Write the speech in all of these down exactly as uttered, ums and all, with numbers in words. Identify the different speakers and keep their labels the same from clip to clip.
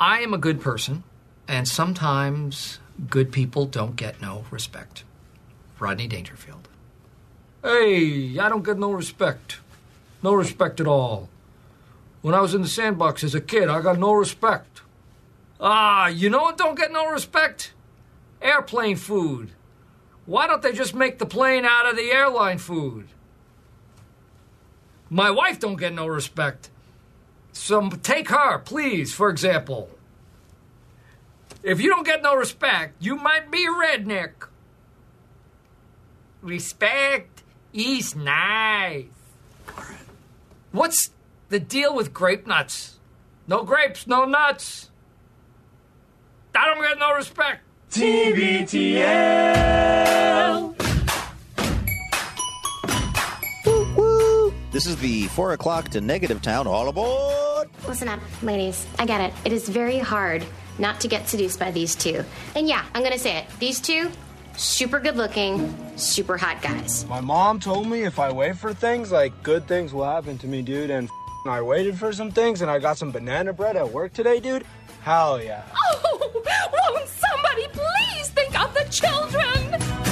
Speaker 1: I am a good person, and sometimes good people don't get no respect. Rodney Dangerfield. Hey, I don't get no respect. No respect at all. When I was in the sandbox as a kid, I got no respect. Ah, you know what don't get no respect? Airplane food. Why don't they just make the plane out of the airline food? My wife don't get no respect. So take her, please, for example. If you don't get no respect, you might be a redneck. Respect is nice. What's the deal with grape nuts? No grapes, no nuts. I don't get no respect.
Speaker 2: T B T L.
Speaker 3: Woo, woo. This is the four o'clock to Negative Town. All aboard.
Speaker 4: Listen up, ladies. I get it. It is very hard not to get seduced by these two. And yeah, I'm going to say it. These two, super good looking, super hot guys.
Speaker 5: My mom told me if I wait for things, like, good things will happen to me, dude. And I waited for some things, and I got some banana bread at work today, dude. Hell yeah.
Speaker 6: Oh, won't somebody please think of the children?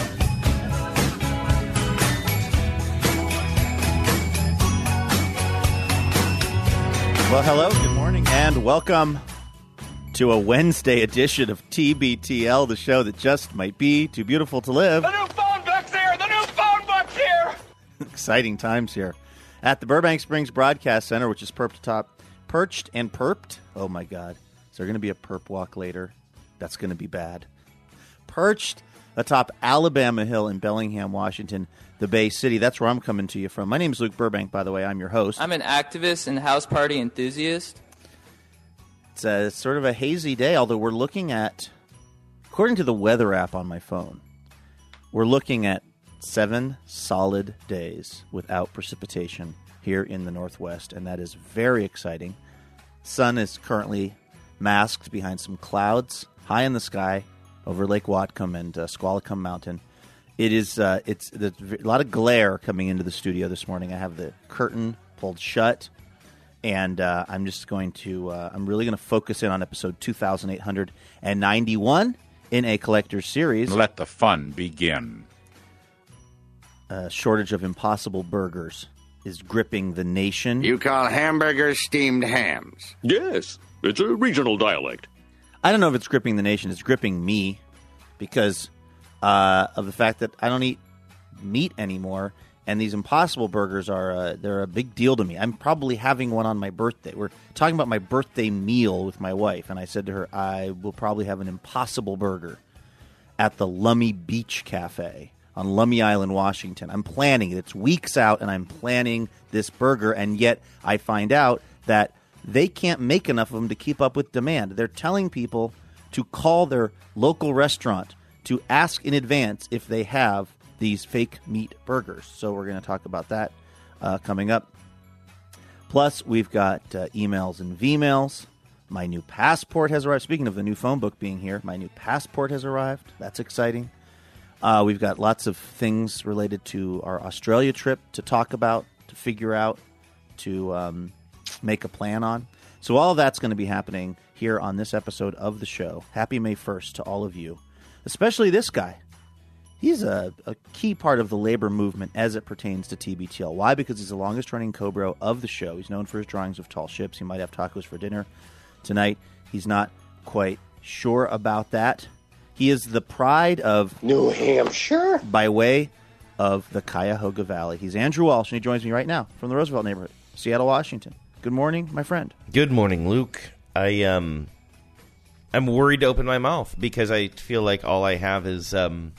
Speaker 3: Well, hello, good morning, and welcome to a Wednesday edition of T B T L, the show that just might be too beautiful to live.
Speaker 2: The new phone book's here! The new phone book's here!
Speaker 3: Exciting times here at the Burbank Springs Broadcast Center, which is perped atop, perched and perped. Oh, my God. Is there going to be a perp walk later? That's going to be bad. Perched atop Alabama Hill in Bellingham, Washington, the Bay City. That's where I'm coming to you from. My name is Luke Burbank, by the way. I'm your host.
Speaker 7: I'm an activist and house party enthusiast.
Speaker 3: It's a, it's sort of a hazy day, although we're looking at, according to the weather app on my phone, we're looking at seven solid days without precipitation here in the Northwest, and that is very exciting. Sun is currently masked behind some clouds high in the sky over Lake Whatcom and uh, Squalicum Mountain. It is uh, it's there's a lot of glare coming into the studio this morning. I have the curtain pulled shut, and uh, I'm just going to uh, I'm really going to focus in on episode two thousand eight hundred ninety-one in a collector's series.
Speaker 8: Let the fun begin.
Speaker 3: A shortage of Impossible Burgers is gripping the nation.
Speaker 9: You call hamburgers steamed hams?
Speaker 10: Yes, it's a regional dialect.
Speaker 3: I don't know if it's gripping the nation. It's gripping me because uh, of the fact that I don't eat meat anymore, and these Impossible Burgers are uh, they're a big deal to me. I'm probably having one on my birthday. We're talking about my birthday meal with my wife, and I said to her, I will probably have an Impossible Burger at the Lummi Beach Cafe on Lummi Island, Washington. I'm planning it. It's weeks out, and I'm planning this burger, and yet I find out that they can't make enough of them to keep up with demand. They're telling people to call their local restaurant to ask in advance if they have these fake meat burgers. So we're going to talk about that uh, coming up. Plus, we've got uh, emails and V-mails. My new passport has arrived. Speaking of the new phone book being here, my new passport has arrived. That's exciting. Uh, we've got lots of things related to our Australia trip to talk about, to figure out, to um, make a plan on. So all of that's going to be happening here on this episode of the show. Happy May first to all of you, especially this guy. He's a, a key part of the labor movement as it pertains to T B T L. Why? Because he's the longest-running Cobra of the show. He's known for his drawings of tall ships. He might have tacos for dinner tonight. He's not quite sure about that. He is the pride of
Speaker 9: New Hampshire
Speaker 3: by way of the Cuyahoga Valley. He's Andrew Walsh, and he joins me right now from the Roosevelt neighborhood, Seattle, Washington. Good morning, my friend.
Speaker 11: Good morning, Luke. I um, I'm worried to open my mouth because I feel like all I have is um,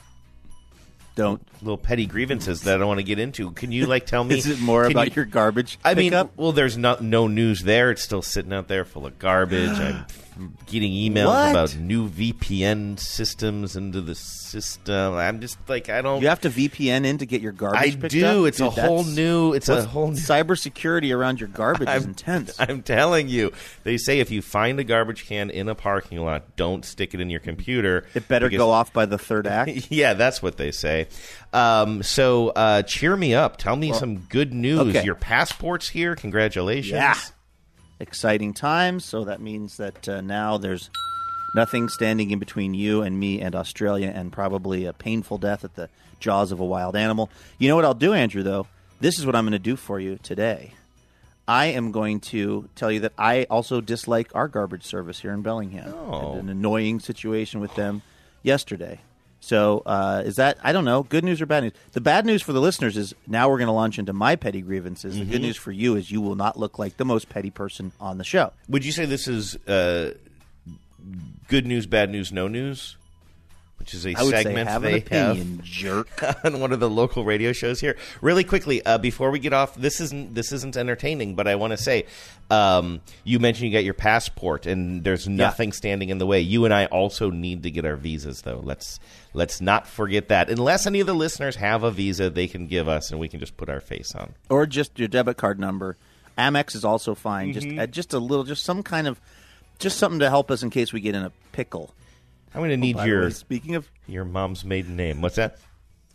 Speaker 3: don't
Speaker 11: little petty grievances that I don't want to get into. Can you like tell me?
Speaker 3: Is it more about
Speaker 11: you,
Speaker 3: your garbage?
Speaker 11: I
Speaker 3: pickup?
Speaker 11: mean, well, there's not no news there. It's still sitting out there full of garbage. I'm getting emails
Speaker 3: What?
Speaker 11: about new V P N systems into the system. I'm just like I don't.
Speaker 3: You have to V P N in to get your garbage
Speaker 11: I
Speaker 3: picked
Speaker 11: do.
Speaker 3: up?
Speaker 11: It's
Speaker 3: Dude,
Speaker 11: a whole
Speaker 3: that's-
Speaker 11: new. It's a
Speaker 3: what's-
Speaker 11: whole new.
Speaker 3: cybersecurity around your garbage is
Speaker 11: I'm-
Speaker 3: intense.
Speaker 11: I'm telling you. They say if you find a garbage can in a parking lot, don't stick it in your computer.
Speaker 3: It better
Speaker 11: because-
Speaker 3: go off by the third act.
Speaker 11: Yeah, that's what they say. Um, so uh, cheer me up. Tell me
Speaker 3: Well,
Speaker 11: some good news.
Speaker 3: okay.
Speaker 11: Your passport's here. Congratulations.
Speaker 3: Yeah. exciting times. So that means that uh, now there's nothing standing in between you and me and Australia, and probably a painful death at the jaws of a wild animal. You know what I'll do, Andrew, though? This is what I'm going to do for you today. I am going to tell you that I also dislike our garbage service here in Bellingham.
Speaker 11: Oh.
Speaker 3: I had an annoying situation with them yesterday. So uh, is that, I don't know, good news or bad news? The bad news for the listeners is now we're going to launch into my petty grievances.
Speaker 11: Mm-hmm.
Speaker 3: The good news for you is you will not look like the most petty person on the show.
Speaker 11: Would you say this is uh, good news, bad news, no news? Which is a
Speaker 3: I would
Speaker 11: segment
Speaker 3: say have
Speaker 11: they
Speaker 3: an opinion,
Speaker 11: have
Speaker 3: jerk.
Speaker 11: on one of the local radio shows here. Really quickly, uh, before we get off, this isn't this isn't entertaining, but I want to say, um, you mentioned you got your passport, and there's nothing yeah. standing in the way. You and I also need to get our visas, though. Let's let's not forget that. Unless any of the listeners have a visa, they can give us, and we can just put our face on,
Speaker 3: or just your debit card number. Amex is also fine.
Speaker 11: Mm-hmm.
Speaker 3: Just uh, just a little, just some kind of, just something to help us in case we get in a pickle.
Speaker 11: I'm going to need
Speaker 3: oh,
Speaker 11: your
Speaker 3: way, speaking of
Speaker 11: your mom's maiden name. What's that?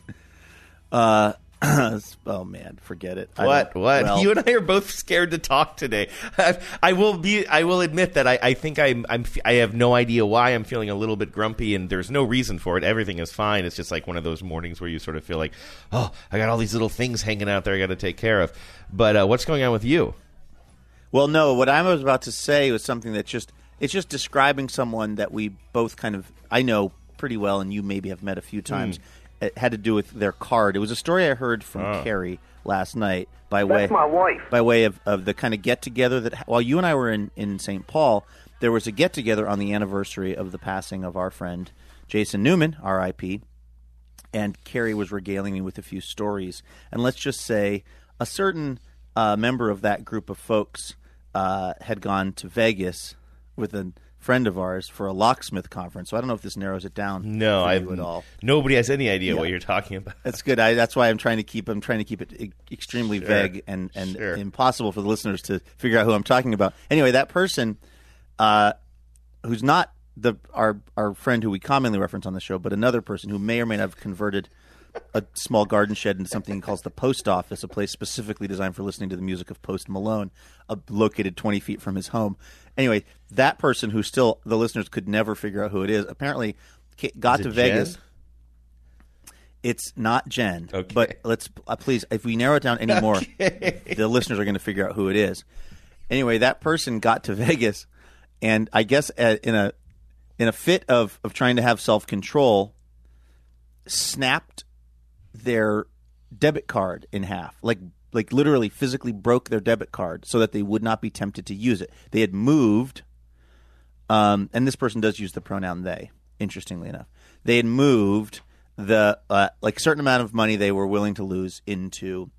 Speaker 3: Uh, oh man, forget it.
Speaker 11: What? What?
Speaker 3: Well,
Speaker 11: you and I are both scared to talk today. I, I will be. I will admit that I, I think I'm, I'm. I have no idea why I'm feeling a little bit grumpy, and there's no reason for it. Everything is fine. It's just like one of those mornings where you sort of feel like, oh, I got all these little things hanging out there I got to take care of. But uh, what's going on with you?
Speaker 3: Well, no. What I was about to say was something that just. It's just describing someone that we both kind of, I know pretty well, and you maybe have met a few times. Mm. It had to do with their card. It was a story I heard from oh. Carrie last night by
Speaker 12: That's
Speaker 3: way
Speaker 12: my wife.
Speaker 3: by way of, of the kind of get-together that, while you and I were in, in Saint Paul, there was a get-together on the anniversary of the passing of our friend Jason Newman, R I P, and Carrie was regaling me with a few stories. And let's just say a certain uh, member of that group of folks uh, had gone to Vegas with a friend of ours for a locksmith conference. So I don't know if this narrows it down.
Speaker 11: No, I
Speaker 3: at all.
Speaker 11: Nobody has any idea
Speaker 3: yeah.
Speaker 11: what you're talking about.
Speaker 3: That's good. I, that's why I'm trying to keep. I'm trying to keep it e- extremely
Speaker 11: sure.
Speaker 3: vague and and
Speaker 11: sure.
Speaker 3: impossible for the listeners to figure out who I'm talking about. Anyway, that person, uh, who's not the our our friend who we commonly reference on the show, but another person who may or may not have converted a small garden shed into something he calls the post office, a place specifically designed for listening to the music of Post Malone, uh, located twenty feet from his home. Anyway, that person who still the listeners could never figure out who it is, apparently got
Speaker 11: is
Speaker 3: to
Speaker 11: it
Speaker 3: Vegas.
Speaker 11: Jen?
Speaker 3: It's not Jen,
Speaker 11: okay.
Speaker 3: but let's uh, please, if we narrow it down anymore,
Speaker 11: okay.
Speaker 3: the listeners are going to figure out who it is. Anyway, that person got to Vegas, and I guess uh, in a in a fit of, of trying to have self-control, snapped their debit card in half, like like literally physically broke their debit card so that they would not be tempted to use it. They had moved, um, and this person does use the pronoun they, interestingly enough. They had moved the uh, like certain amount of money they were willing to lose into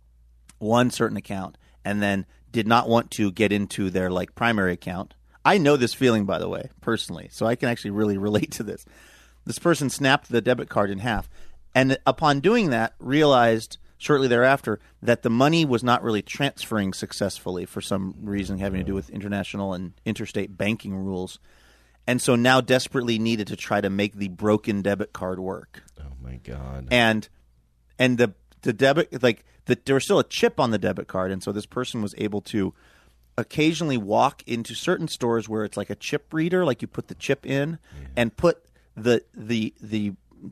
Speaker 3: one certain account, and then did not want to get into their like primary account. I know this feeling, by the way, personally, so I can actually really relate to this. This person snapped the debit card in half, and upon doing that, realized shortly thereafter that the money was not really transferring successfully for some reason having to do with international and interstate banking rules. And so now desperately needed to try to make the broken debit card work.
Speaker 11: Oh, my God.
Speaker 3: And and the the debit, like, the, there was still a chip on the debit card, and so this person was able to occasionally walk into certain stores where it's like a chip reader, like you put the chip in, yeah. and put the the the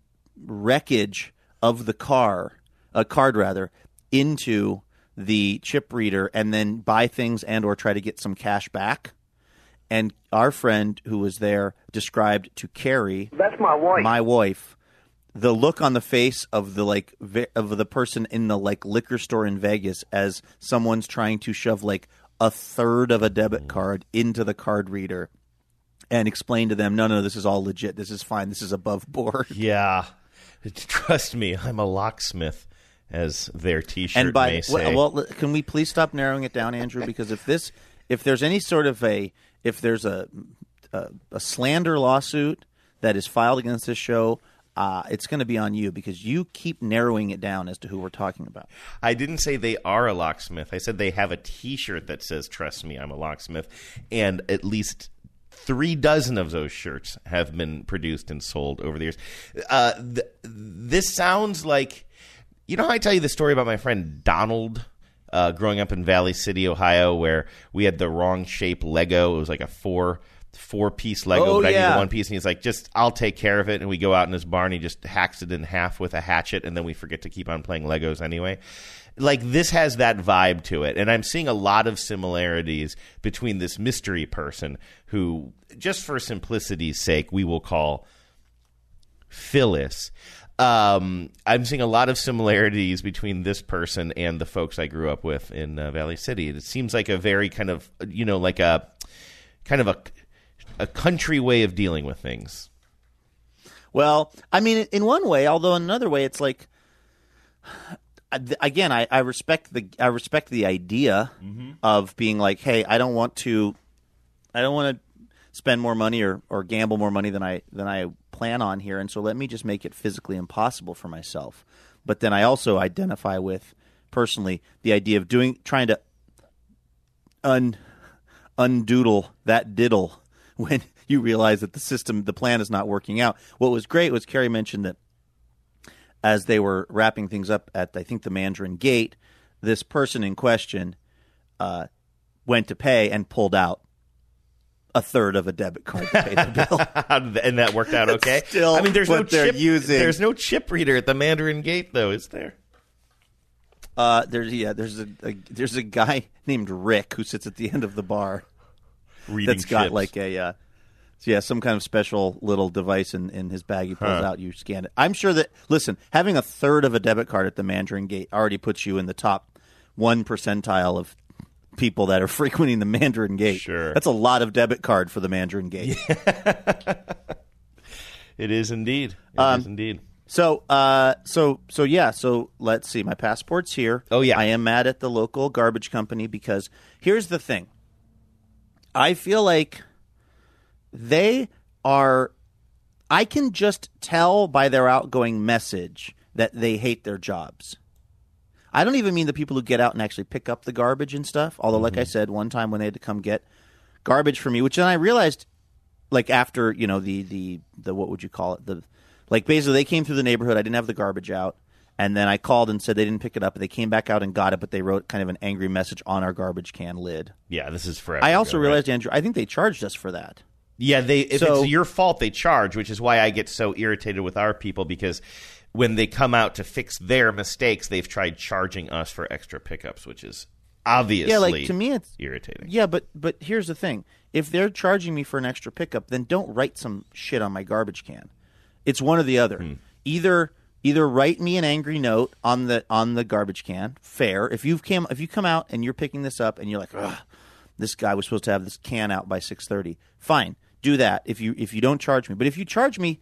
Speaker 3: wreckage of the car, a card rather, into the chip reader, and then buy things and or try to get some cash back. And our friend who was there described to Carrie,
Speaker 12: "That's my wife."
Speaker 3: My wife. The look on the face of the like ve- of the person in the like liquor store in Vegas as someone's trying to shove like a third of a debit card into the card reader and explain to them, no, no, this is all legit. This is fine. This is above board.
Speaker 11: Yeah. Trust me, I'm a locksmith, as their T-shirt
Speaker 3: and by,
Speaker 11: may say.
Speaker 3: Well, can we please stop narrowing it down, Andrew? Because if this, if there's any sort of a, if there's a, a, a slander lawsuit that is filed against this show, Uh, it's going to be on you because you keep narrowing it down as to who we're talking about.
Speaker 11: I didn't say they are a locksmith. I said they have a T-shirt that says, "Trust me, I'm a locksmith." And at least three dozen of those shirts have been produced and sold over the years. Uh, th- this sounds like – you know how I tell you the story about my friend Donald uh, growing up in Valley City, Ohio, where we had the wrong shape Lego. It was like a four four piece Lego,
Speaker 3: Oh,
Speaker 11: but I
Speaker 3: yeah.
Speaker 11: needed one piece. And he's like, just I'll take care of it. And we go out in his barn. He just hacks it in half with a hatchet, and then we forget to keep on playing Legos anyway. Like, this has that vibe to it. And I'm seeing a lot of similarities between this mystery person who, just for simplicity's sake, we will call Phyllis. Um, I'm seeing a lot of similarities between this person and the folks I grew up with in uh, Valley City. It seems like a very kind of, you know, like a kind of a, a country way of dealing with things.
Speaker 3: Well, I mean, in one way, although in another way, it's like, again, I, I respect the I respect the idea mm-hmm. of being like, hey, I don't want to, I don't want to spend more money or, or gamble more money than I than I plan on here, and so let me just make it physically impossible for myself. But then I also identify with personally the idea of doing trying to un undoodle that diddle when you realize that the system, the plan is not working out. What was great was Carrie mentioned that as they were wrapping things up at, I think, the Mandarin Gate, this person in question uh, went to pay and pulled out a third of a debit card to pay the bill.
Speaker 11: And that worked out okay?
Speaker 3: Still
Speaker 11: I mean, there's no
Speaker 3: what they're
Speaker 11: chip.
Speaker 3: using.
Speaker 11: There's no chip reader at the Mandarin Gate, though, is there?
Speaker 3: Uh, there's yeah, there's a, a there's a guy named Rick who sits at the end of the bar.
Speaker 11: Reading
Speaker 3: that's got
Speaker 11: chips.
Speaker 3: like a uh, yeah some kind of special little device in, in his bag. He pulls
Speaker 11: Huh.
Speaker 3: out, you scan it. I'm sure that listen, having a third of a debit card at the Mandarin Gate already puts you in the top one percentile of people that are frequenting the Mandarin Gate.
Speaker 11: Sure,
Speaker 3: that's a lot of debit card for the Mandarin Gate.
Speaker 11: It is indeed. It
Speaker 3: Um,
Speaker 11: is indeed.
Speaker 3: So, uh, so, so yeah. So let's see. My passport's here.
Speaker 11: Oh yeah.
Speaker 3: I am mad at the local garbage company because here's the thing. I feel like they are. I can just tell by their outgoing message that they hate their jobs. I don't even mean the people who get out and actually pick up the garbage and stuff. Although, like
Speaker 11: Mm-hmm.
Speaker 3: I said, one time when they had to come get garbage for me, which then I realized, like after you know the the the what would you call it the like basically they came through the neighborhood. I didn't have the garbage out, and then I called and said they didn't pick it up. They came back out and got it, but they wrote kind of an angry message on our garbage can lid.
Speaker 11: Yeah, this is forever.
Speaker 3: I also
Speaker 11: ago,
Speaker 3: realized,
Speaker 11: right?
Speaker 3: Andrew, I think they charged us for that.
Speaker 11: Yeah, they. If
Speaker 3: So-
Speaker 11: it's your fault, they charge, which is why I get so irritated with our people because when they come out to fix their mistakes, they've tried charging us for extra pickups, which is obviously
Speaker 3: Yeah, like to me, it's
Speaker 11: irritating.
Speaker 3: Yeah, but but here's the thing: if they're charging me for an extra pickup, then don't write some shit on my garbage can. It's one or the other.
Speaker 11: Hmm.
Speaker 3: Either either write me an angry note on the on the garbage can. Fair. If you've came if you come out and you're picking this up and you're like, ugh, this guy was supposed to have this can out by six thirty. Fine, do that. If you if you don't charge me, but if you charge me,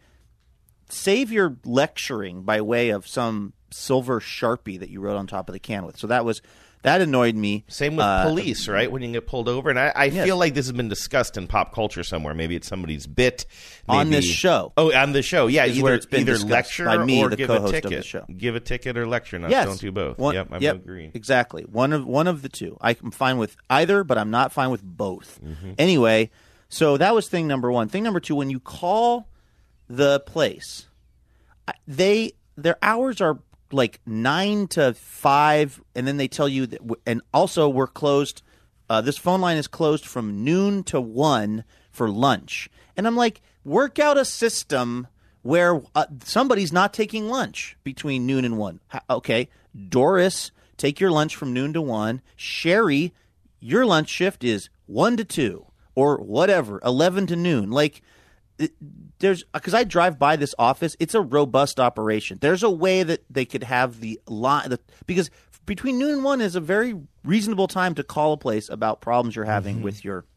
Speaker 3: save your lecturing by way of some silver Sharpie that you wrote on top of the can with. So that was that annoyed me.
Speaker 11: Same with
Speaker 3: Uh,
Speaker 11: police, right? When you get pulled over, and I, I
Speaker 3: Yes.
Speaker 11: feel like this has been discussed in pop culture somewhere. Maybe it's somebody's bit
Speaker 3: On
Speaker 11: maybe-
Speaker 3: this show.
Speaker 11: Oh, on the show, yeah.
Speaker 3: Is
Speaker 11: Either,
Speaker 3: where it's been
Speaker 11: either
Speaker 3: discussed
Speaker 11: lecture
Speaker 3: by me,
Speaker 11: or
Speaker 3: the
Speaker 11: give
Speaker 3: co-host
Speaker 11: a
Speaker 3: of the
Speaker 11: ticket.
Speaker 3: show.
Speaker 11: Give a ticket or lecture. Not
Speaker 3: Yes.
Speaker 11: don't do both.
Speaker 3: One-
Speaker 11: yep, I'm
Speaker 3: yep,
Speaker 11: agreeing.
Speaker 3: Exactly. One of one of the two. I'm fine with either, but I'm not fine with both.
Speaker 11: Mm-hmm.
Speaker 3: Anyway, so that was thing number one. Thing number two: when you call the place, I- they their hours are like nine to five, and then they tell you that. w- And also, we're closed. Uh, this phone line is closed from noon to one for lunch, and I'm like, work out a system where uh, somebody's not taking lunch between noon and one. Ha- Okay, Doris, take your lunch from noon to one. Sherry, your lunch shift is one to two or whatever, eleven to noon. Like, it- there's because I drive by this office. It's a robust operation. There's a way that they could have the line the, because between noon and one is a very reasonable time to call a place about problems you're having
Speaker 11: Mm-hmm.
Speaker 3: with your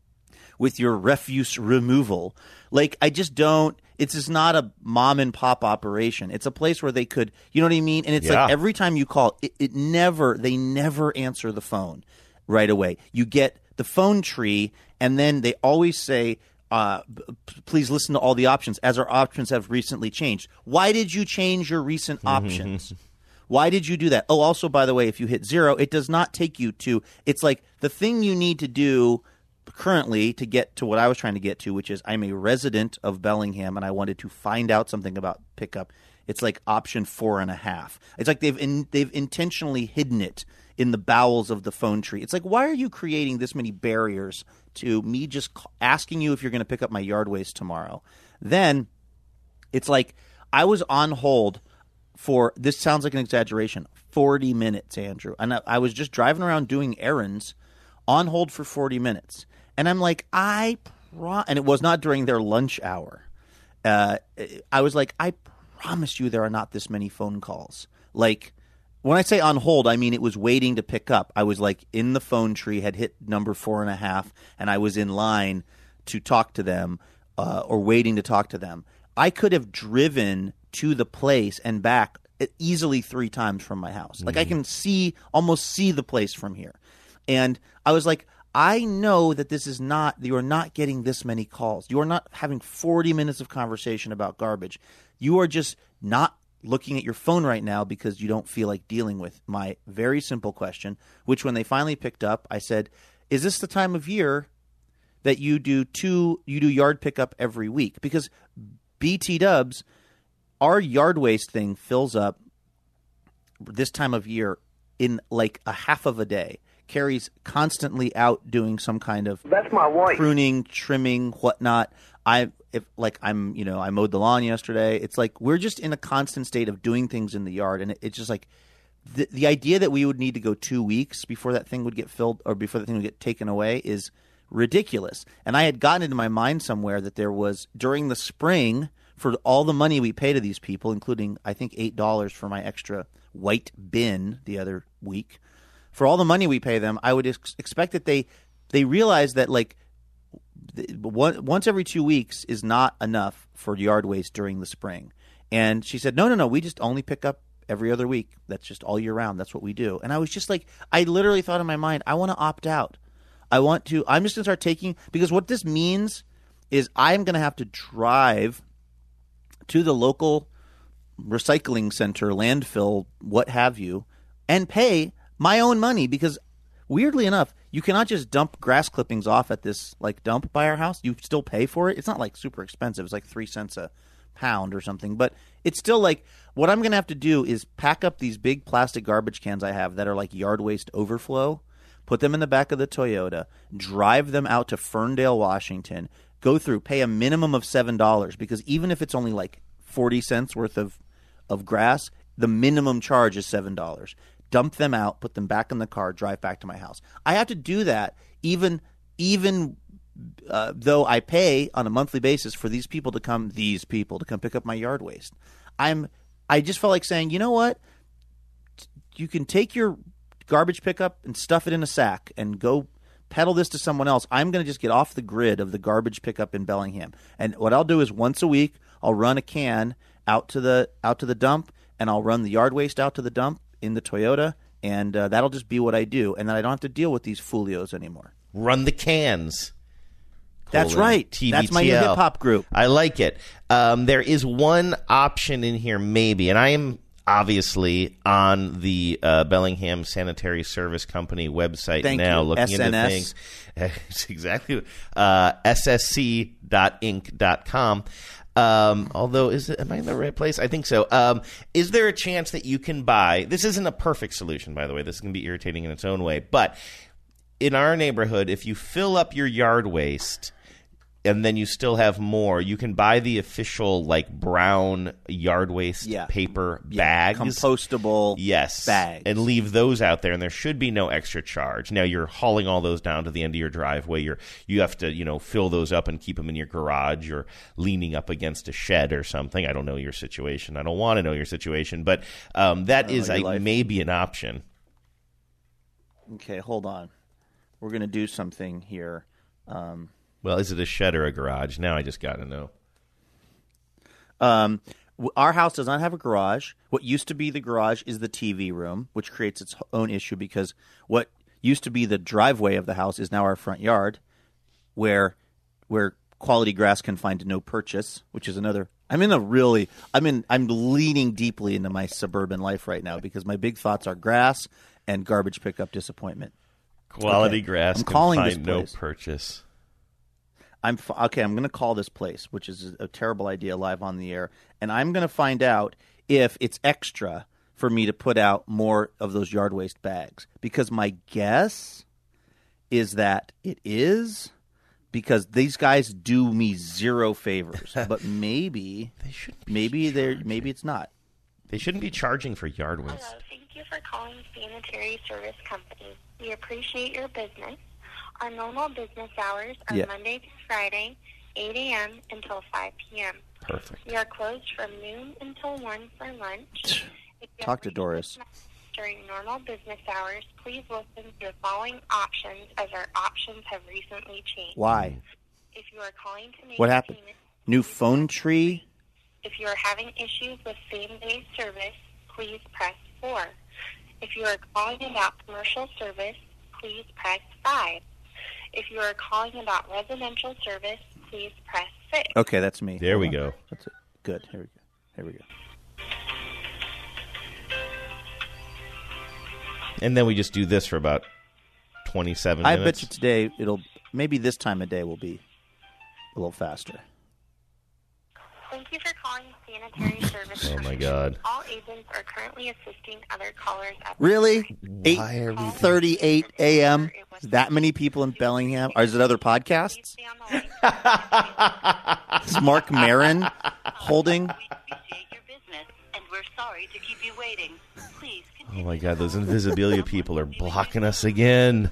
Speaker 3: with your refuse removal. Like, I just don't. It's just not a mom and pop operation. It's a place where they could, you know what I mean? And it's
Speaker 11: Yeah.
Speaker 3: like every time you call, it, it never, they never answer the phone right away. You get the phone tree, and then they always say, uh, b- p- please listen to all the options, as our options have recently changed. Why did you change your recent options? Why did you do that? Oh, also, by the way, if you hit zero, it does not take you to – it's like the thing you need to do currently, to get to what I was trying to get to, which is I'm a resident of Bellingham and I wanted to find out something about pickup, it's like option four and a half. It's like they've in, they've intentionally hidden it in the bowels of the phone tree. It's like, why are you creating this many barriers to me just asking you if you're going to pick up my yard waste tomorrow? Then it's like I was on hold for, this sounds like an exaggeration, forty minutes, Andrew. And I, I was just driving around doing errands on hold for forty minutes. And I'm like, I pro- – and it was not during their lunch hour. Uh, I was like, I promise you there are not this many phone calls. Like, when I say on hold, I mean it was waiting to pick up. I was like in the phone tree, had hit number four and a half, and I was in line to talk to them uh, or waiting to talk to them. I could have driven to the place and back easily three times from my house. Like, mm-hmm. I can see, almost see the place from here. And I was like, I know that this is not, you are not getting this many calls. You are not having forty minutes of conversation about garbage. You are just not looking at your phone right now because you don't feel like dealing with my very simple question, which when they finally picked up, I said, is this the time of year that you do two, you do yard pickup every week? Because B T Dubs, our yard waste thing fills up this time of year in like a half of a day. Carrie's constantly out doing some kind of
Speaker 9: That's my wife.
Speaker 3: pruning, trimming, whatnot. I if like I'm you know I mowed the lawn yesterday. It's like we're just in a constant state of doing things in the yard, and it, it's just like the the idea that we would need to go two weeks before that thing would get filled or before the thing would get taken away is ridiculous. And I had gotten into my mind somewhere that there was during the spring for all the money we pay to these people, including I think eight dollars for my extra white bin the other week. For all the money we pay them, I would ex- expect that they they realize that like th- one, once every two weeks is not enough for yard waste during the spring. And she said, no, no, no, we just only pick up every other week. That's just all year round. That's what we do. And I was just like, I literally thought in my mind, I want to opt out. I want to, I'm just going to start taking, because what this means is I'm going to have to drive to the local recycling center, landfill, what have you, and pay my own money, because weirdly enough, you cannot just dump grass clippings off at this like dump by our house. You still pay for it. It's not like super expensive. It's like three cents a pound or something, but it's still like what I'm going to have to do is pack up these big plastic garbage cans I have that are like yard waste overflow, put them in the back of the Toyota, drive them out to Ferndale, Washington, go through, pay a minimum of seven dollars, because even if it's only like forty cents worth of, of grass, the minimum charge is seven dollars. Dump them out, put them back in the car, drive back to my house. I have to do that even even uh, though I pay on a monthly basis for these people to come, these people to come pick up my yard waste. I'm I just felt like saying, you know what? You can take your garbage pickup and stuff it in a sack and go peddle this to someone else. I'm going to just get off the grid of the garbage pickup in Bellingham. And what I'll do is once a week, I'll run a can out to the out to the dump, and I'll run the yard waste out to the dump in the Toyota, and uh, that'll just be what I do, and then I don't have to deal with these folios anymore.
Speaker 11: Run the cans.
Speaker 3: That's right.
Speaker 11: T V T L.
Speaker 3: That's my new hip-hop group.
Speaker 11: I like it. Um, there is one option in here maybe, and I am obviously on the uh, Bellingham Sanitary Service Company website
Speaker 3: Thank
Speaker 11: now
Speaker 3: you.
Speaker 11: looking
Speaker 3: S N S.
Speaker 11: into things. It's exactly. Uh, S S C dot inc dot com. Um, although, is it, am I in the right place? I think so. Um, is there a chance that you can buy, this isn't a perfect solution, by the way, this is going to be irritating in its own way, but in our neighborhood, if you fill up your yard waste and then you still have more, you can buy the official like brown yard waste
Speaker 3: yeah.
Speaker 11: paper
Speaker 3: yeah.
Speaker 11: bags.
Speaker 3: Compostable
Speaker 11: yes.
Speaker 3: bags.
Speaker 11: And leave those out there, and there should be no extra charge. Now, you're hauling all those down to the end of your driveway. You're, you have to, you know, fill those up and keep them in your garage. You're leaning up against a shed or something. I don't know your situation. I don't want to know your situation. But um, that is like, maybe an option.
Speaker 3: Okay, hold on. We're going to do something here. Um
Speaker 11: Well, is it a shed or a garage? Now I just got to know.
Speaker 3: Um, our house does not have a garage. What used to be the garage is the T V room, which creates its own issue because what used to be the driveway of the house is now our front yard, where where quality grass can find no purchase, which is another. I'm in a really. I'm in. I'm leaning deeply into my suburban life right now because my big thoughts are grass and garbage pickup disappointment.
Speaker 11: Quality
Speaker 3: okay.
Speaker 11: grass
Speaker 3: I'm
Speaker 11: can
Speaker 3: calling
Speaker 11: find
Speaker 3: this
Speaker 11: no
Speaker 3: place.
Speaker 11: purchase.
Speaker 3: I'm f- okay. I'm going to call this place, which is a terrible idea, live on the air, and I'm going to find out if it's extra for me to put out more of those yard waste bags. Because my guess is that it is, because these guys do me zero favors. But maybe
Speaker 11: they should.
Speaker 3: Maybe they maybe it's not.
Speaker 11: They shouldn't be charging for yard waste.
Speaker 12: Hello, thank you for calling Sanitary Service Company. We appreciate your business. Our normal business hours are
Speaker 3: Yeah.
Speaker 12: Monday through Friday, eight a.m. until five p.m.
Speaker 11: Perfect.
Speaker 12: We are closed from noon until one for lunch. If you
Speaker 3: Talk
Speaker 12: have
Speaker 3: to Doris.
Speaker 12: during normal business hours, please listen to the following options as our options have recently changed.
Speaker 3: Why?
Speaker 12: If you are calling to make
Speaker 3: What
Speaker 12: a
Speaker 3: happened?
Speaker 12: payment,
Speaker 3: New phone tree?
Speaker 12: if you are having issues with same-day service, please press four. If you are calling about commercial service, please press five. If you are calling about residential service, please press six.
Speaker 3: Okay, that's me.
Speaker 11: There we
Speaker 3: Hold on.
Speaker 11: go.
Speaker 3: That's it. Good. Here we go. Here we go.
Speaker 11: And then we just do this for about twenty-seven
Speaker 3: I
Speaker 11: minutes.
Speaker 3: bet you today it'll maybe this time of day will be a little faster.
Speaker 12: Thank you for calling Sanitary Service.
Speaker 11: Oh, my God.
Speaker 12: All agents are currently assisting other callers at
Speaker 3: Really? eight
Speaker 11: are we-
Speaker 3: thirty-eight a.m.? That many people in Bellingham? Or is it other podcasts? Is Mark Maron holding?
Speaker 11: Oh, my God. Those Invisibilia people are blocking us again.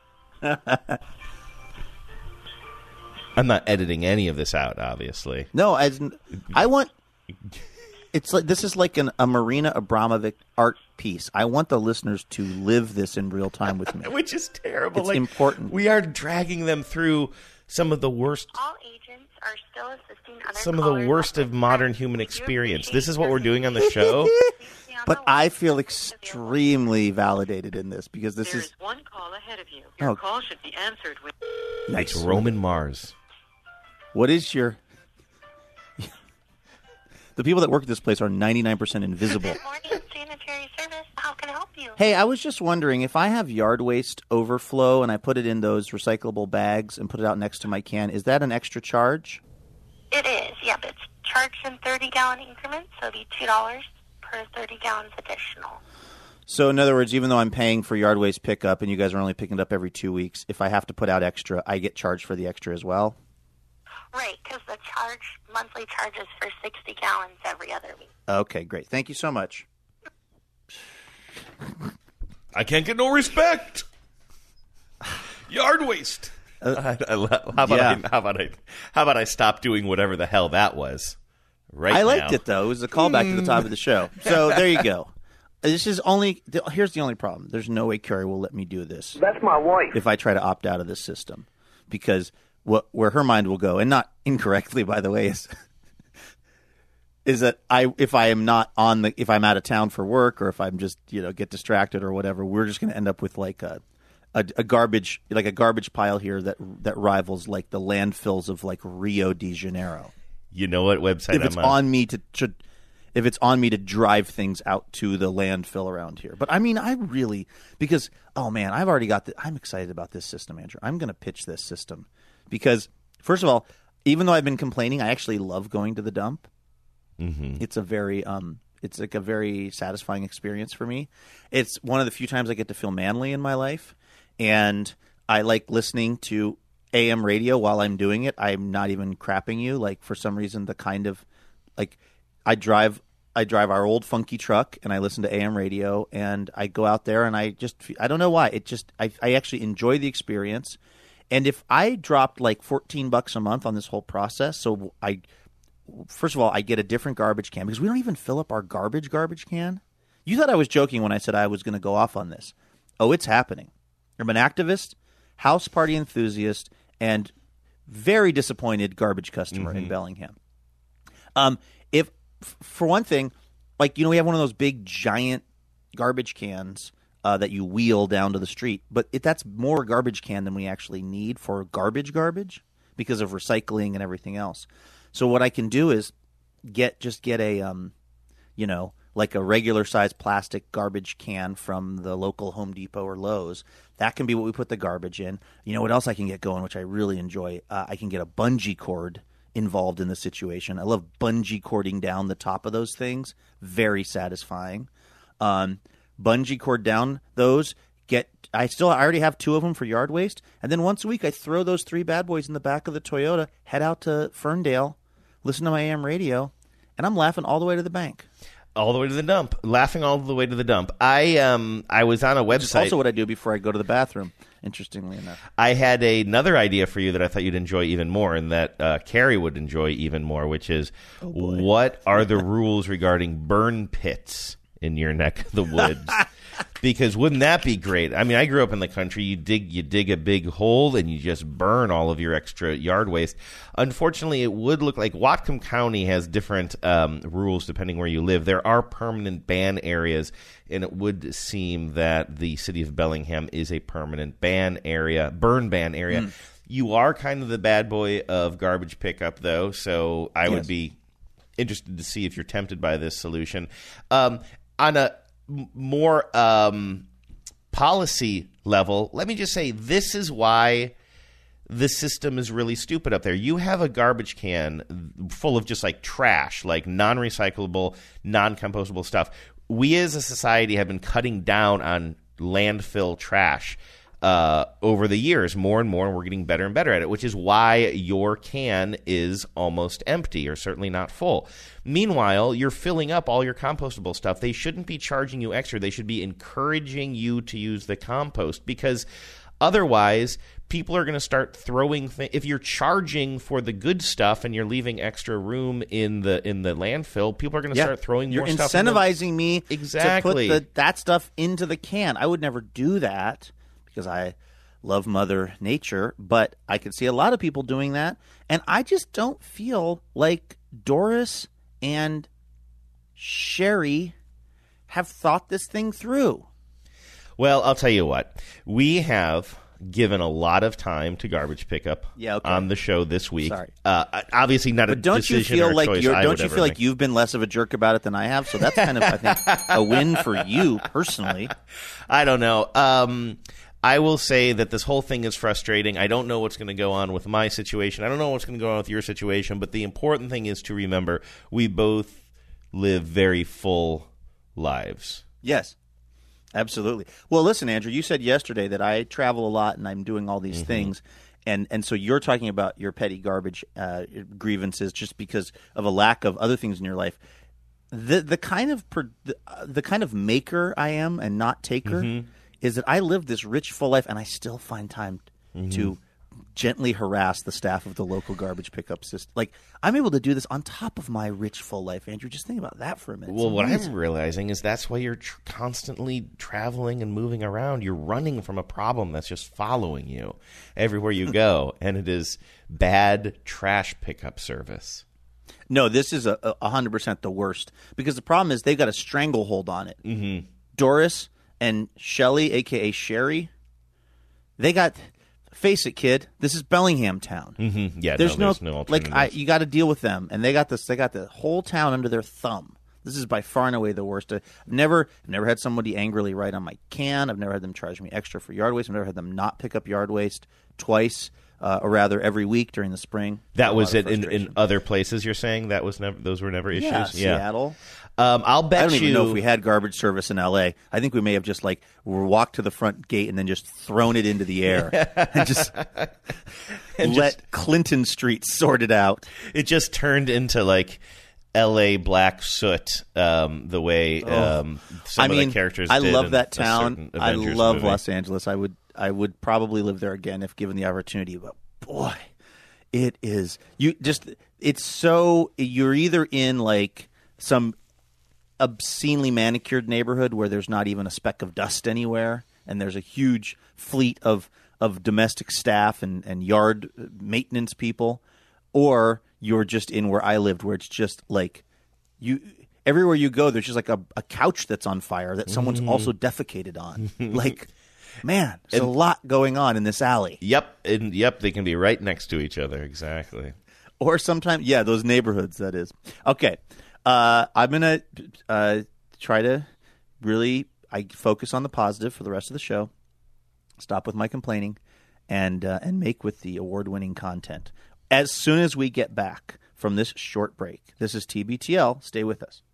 Speaker 11: I'm not editing any of this out, obviously.
Speaker 3: No, as I want. It's like this is like an, a Marina Abramovic art piece. I want the listeners to live this in real time with me,
Speaker 11: Which is terrible.
Speaker 3: It's
Speaker 11: Like,
Speaker 3: important.
Speaker 11: We are dragging them through some of the worst,
Speaker 12: All agents are still assisting other
Speaker 11: some of the
Speaker 12: callers
Speaker 11: worst
Speaker 12: at
Speaker 11: of
Speaker 12: this
Speaker 11: modern
Speaker 12: time.
Speaker 11: human
Speaker 12: If you
Speaker 11: experience.
Speaker 12: appreciate
Speaker 11: This is what
Speaker 12: your
Speaker 11: we're doing on the show.
Speaker 3: But I feel extremely validated in this because this
Speaker 13: There
Speaker 3: is
Speaker 13: is one call ahead of you. Your
Speaker 3: Oh.
Speaker 13: call should be answered with...
Speaker 11: It's Roman Mars.
Speaker 3: what is your. The people that work at this place are ninety-nine percent invisible.
Speaker 12: Good morning, Sanitary Service. How can I help you?
Speaker 3: Hey, I was just wondering if I have yard waste overflow and I put it in those recyclable bags and put it out next to my can, is that an extra charge?
Speaker 12: It is, yep. It's charged in thirty-gallon increments, so it'll be two dollars per thirty gallons additional.
Speaker 3: So, in other words, even though I'm paying for yard waste pickup and you guys are only picking it up every two weeks, if I have to put out extra, I get charged for the extra as well?
Speaker 12: Right, because the charge, monthly charge is for sixty gallons every other week.
Speaker 3: Okay, great. Thank you so much.
Speaker 11: I can't get no respect. Yard waste.
Speaker 3: Uh,
Speaker 11: I, I, lo- how about
Speaker 3: yeah.
Speaker 11: I, how about I how about I stop doing whatever the hell that was? Right.
Speaker 3: I liked
Speaker 11: now.
Speaker 3: it, though. It was a callback to the top of the show. So, there you go. This is only. Here's the only problem. There's no way Carrie will let me do this.
Speaker 9: That's my wife.
Speaker 3: If I try to opt out of this system, because what where her mind will go, and not incorrectly, by the way, is is that I if I am not on the if I'm out of town for work or if I'm just you know get distracted or whatever, we're just going to end up with like a, a a garbage like a garbage pile here that that rivals like the landfills of like Rio de Janeiro.
Speaker 11: You know what website
Speaker 3: If
Speaker 11: I'm
Speaker 3: it's on me to, to if it's on me to drive things out to the landfill around here. But I mean, I really because oh man, I've already got the. I'm excited about this system, Andrew. I'm going to pitch this system because first of all, even though I've been complaining, I actually love going to the dump.
Speaker 11: Mm-hmm.
Speaker 3: It's a very um, it's like a very satisfying experience for me. It's one of the few times I get to feel manly in my life, and I like listening to A M radio while I'm doing it. I'm not even crapping you. Like for some reason, the kind of like I drive I drive our old funky truck and I listen to A M radio and I go out there and I just I don't know why it just I I actually enjoy the experience. And if I dropped like fourteen bucks a month on this whole process, so I first of all I get a different garbage can because we don't even fill up our garbage garbage can. You thought I was joking when I said I was going to go off on this. Oh, it's happening. I'm an activist, house party enthusiast, and very disappointed garbage customer
Speaker 11: Mm-hmm.
Speaker 3: in Bellingham. Um, if f- for one thing, like you know, we have one of those big giant garbage cans uh, that you wheel down to the street, but it, that's more garbage can than we actually need for garbage garbage because of recycling and everything else. So what I can do is get just get a um, you know, like a regular size plastic garbage can from the local Home Depot or Lowe's. That can be what we put the garbage in. You know what else I can get going, which I really enjoy? Uh, I can get a bungee cord involved in the situation. I love bungee cording down the top of those things. Very satisfying. Um, bungee cord down those. Get. I still. I already have two of them for yard waste, and then once a week I throw those three bad boys in the back of the Toyota. Head out to Ferndale, listen to my A M radio, and I'm laughing all the way to the bank.
Speaker 11: All the way to the dump. Laughing all the way to the dump. I um I was on a website.
Speaker 3: Which is also what I do before I go to the bathroom, interestingly enough.
Speaker 11: I had a, another idea for you that I thought you'd enjoy even more, and that uh, Carrie would enjoy even more, which is
Speaker 3: oh
Speaker 11: what are the rules regarding burn pits in your neck of the woods? Because wouldn't that be great? I mean, I grew up in the country. You dig, you dig a big hole, and you just burn all of your extra yard waste. Unfortunately, it would look like Whatcom County has different um, rules depending where you live. There are permanent ban areas, and it would seem that the city of Bellingham is a permanent ban area, burn ban area. Mm. You are kind of the bad boy of garbage pickup, though, so I yes. would be interested to see if you're tempted by this solution. Um, on a more um, policy level, let me just say this is why the system is really stupid up there. You have a garbage can full of just like trash, like non-recyclable, non-compostable stuff. We as a society have been cutting down on landfill trash uh, over the years, more and more, and we're getting better and better at it, which is why your can is almost empty, or certainly not full. Meanwhile, you're filling up all your compostable stuff. They shouldn't be charging you extra. They should be encouraging you to use the compost, because otherwise people are going to start throwing th- if you're charging for the good stuff and you're leaving extra room in the in the landfill, people are going to
Speaker 3: yeah.
Speaker 11: start throwing
Speaker 3: you're
Speaker 11: more stuff.
Speaker 3: You're incentivizing me
Speaker 11: exactly.
Speaker 3: to put the, that stuff into the can. I would never do that because I love Mother Nature, but I could see a lot of people doing that, and I just don't feel like Doris and Sherry have thought this thing through.
Speaker 11: Well, I'll tell you what. We have given a lot of time to garbage pickup
Speaker 3: yeah, okay.
Speaker 11: on the show this week.
Speaker 3: Sorry.
Speaker 11: Uh, obviously not
Speaker 3: but
Speaker 11: a
Speaker 3: don't
Speaker 11: decision
Speaker 3: you feel
Speaker 11: or
Speaker 3: like
Speaker 11: choice
Speaker 3: you're,
Speaker 11: I
Speaker 3: Don't
Speaker 11: would
Speaker 3: you
Speaker 11: ever
Speaker 3: feel
Speaker 11: make.
Speaker 3: like you've been less of a jerk about it than I have? So that's kind of, I think, a win for you personally.
Speaker 11: I don't know. Um, I will say that this whole thing is frustrating. I don't know what's going to go on with my situation. I don't know what's going to go on with your situation. But the important thing is to remember we both live very full lives.
Speaker 3: Yes. Absolutely. Well, listen, Andrew, you said yesterday that I travel a lot and I'm doing all these mm-hmm. things. And and so you're talking about your petty garbage uh, grievances just because of a lack of other things in your life. The the kind of per, the, uh, the kind of maker I am and not taker mm-hmm. is that I live this rich, full life, and I still find time mm-hmm. to gently harass the staff of the local garbage pickup system. Like, I'm able to do this on top of my rich, full life, Andrew. Just think about that for a minute.
Speaker 11: Well, what I'm realizing is that's why you're tr- constantly traveling and moving around. You're running from a problem that's just following you everywhere you go, and it is bad trash pickup service.
Speaker 3: No, this is a, a one hundred percent the worst, because the problem is they've got a stranglehold on it.
Speaker 11: Mm-hmm.
Speaker 3: Doris and Shelley, a k a. Sherry, they got... Face it, kid. This is Bellingham town.
Speaker 11: Mm-hmm. Yeah,
Speaker 3: there's
Speaker 11: no,
Speaker 3: no,
Speaker 11: there's no
Speaker 3: like I, you got to deal with them, and they got this. They got the whole town under their thumb. This is by far and away the worst. I've never, I've never had somebody angrily write on my can. I've never had them charge me extra for yard waste. I've never had them not pick up yard waste twice, uh, or rather every week during the spring.
Speaker 11: That was it in, in other places. You're saying that was never; those were never issues.
Speaker 3: Yeah,
Speaker 11: yeah.
Speaker 3: Seattle.
Speaker 11: Um, I'll bet
Speaker 3: I don't
Speaker 11: you.
Speaker 3: even know if we had garbage service in L A. I think we may have just like walked to the front gate and then just thrown it into the air and just
Speaker 11: and
Speaker 3: let
Speaker 11: just,
Speaker 3: Clinton Street sort it out.
Speaker 11: It just turned into like L A black soot, um, the way um, some
Speaker 3: I mean,
Speaker 11: of the characters.
Speaker 3: I
Speaker 11: did
Speaker 3: love
Speaker 11: in
Speaker 3: that town. I
Speaker 11: Avengers
Speaker 3: love
Speaker 11: movie.
Speaker 3: Los Angeles. I would, I would probably live there again if given the opportunity. But boy, it is you just. It's so you're either in like some obscenely manicured neighborhood where there's not even a speck of dust anywhere, and there's a huge fleet of of domestic staff and, and yard maintenance people, or you're just in where I lived, where it's just like you everywhere you go, there's just like a, a couch that's on fire that someone's mm. also defecated on. Like, man, there's and, a lot going on in this alley.
Speaker 11: Yep, and yep, they can be right next to each other, exactly.
Speaker 3: Or sometimes, yeah, those neighborhoods, that is. Okay. Uh, I'm going to uh, try to really I focus on the positive for the rest of the show. Stop with my complaining, and uh, and make with the award-winning content. As soon as we get back from this short break, this is T B T L. Stay with us.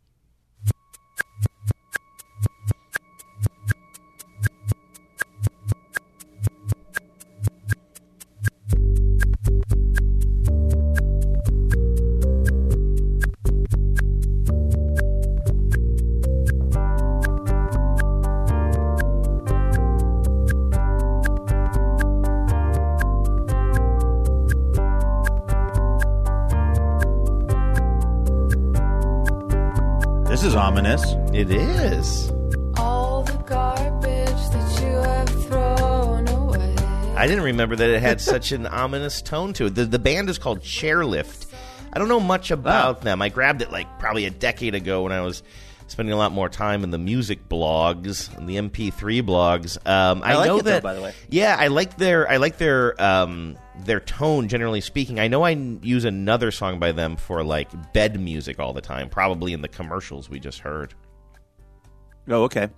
Speaker 3: This is ominous.
Speaker 11: It is.
Speaker 6: All the garbage that you have thrown away.
Speaker 11: I didn't remember that it had such an ominous tone to it. The, the band is called Chairlift. I don't know much about wow. them. I grabbed it like probably a decade ago when I was spending a lot more time in the music blogs and the M P three blogs. Um, I,
Speaker 3: I like
Speaker 11: know
Speaker 3: it
Speaker 11: that,
Speaker 3: though, by the way.
Speaker 11: Yeah, I like their I like their um, their tone. Generally speaking, I know I n- use another song by them for like bed music all the time. Probably in the commercials we just heard.
Speaker 3: Oh, okay.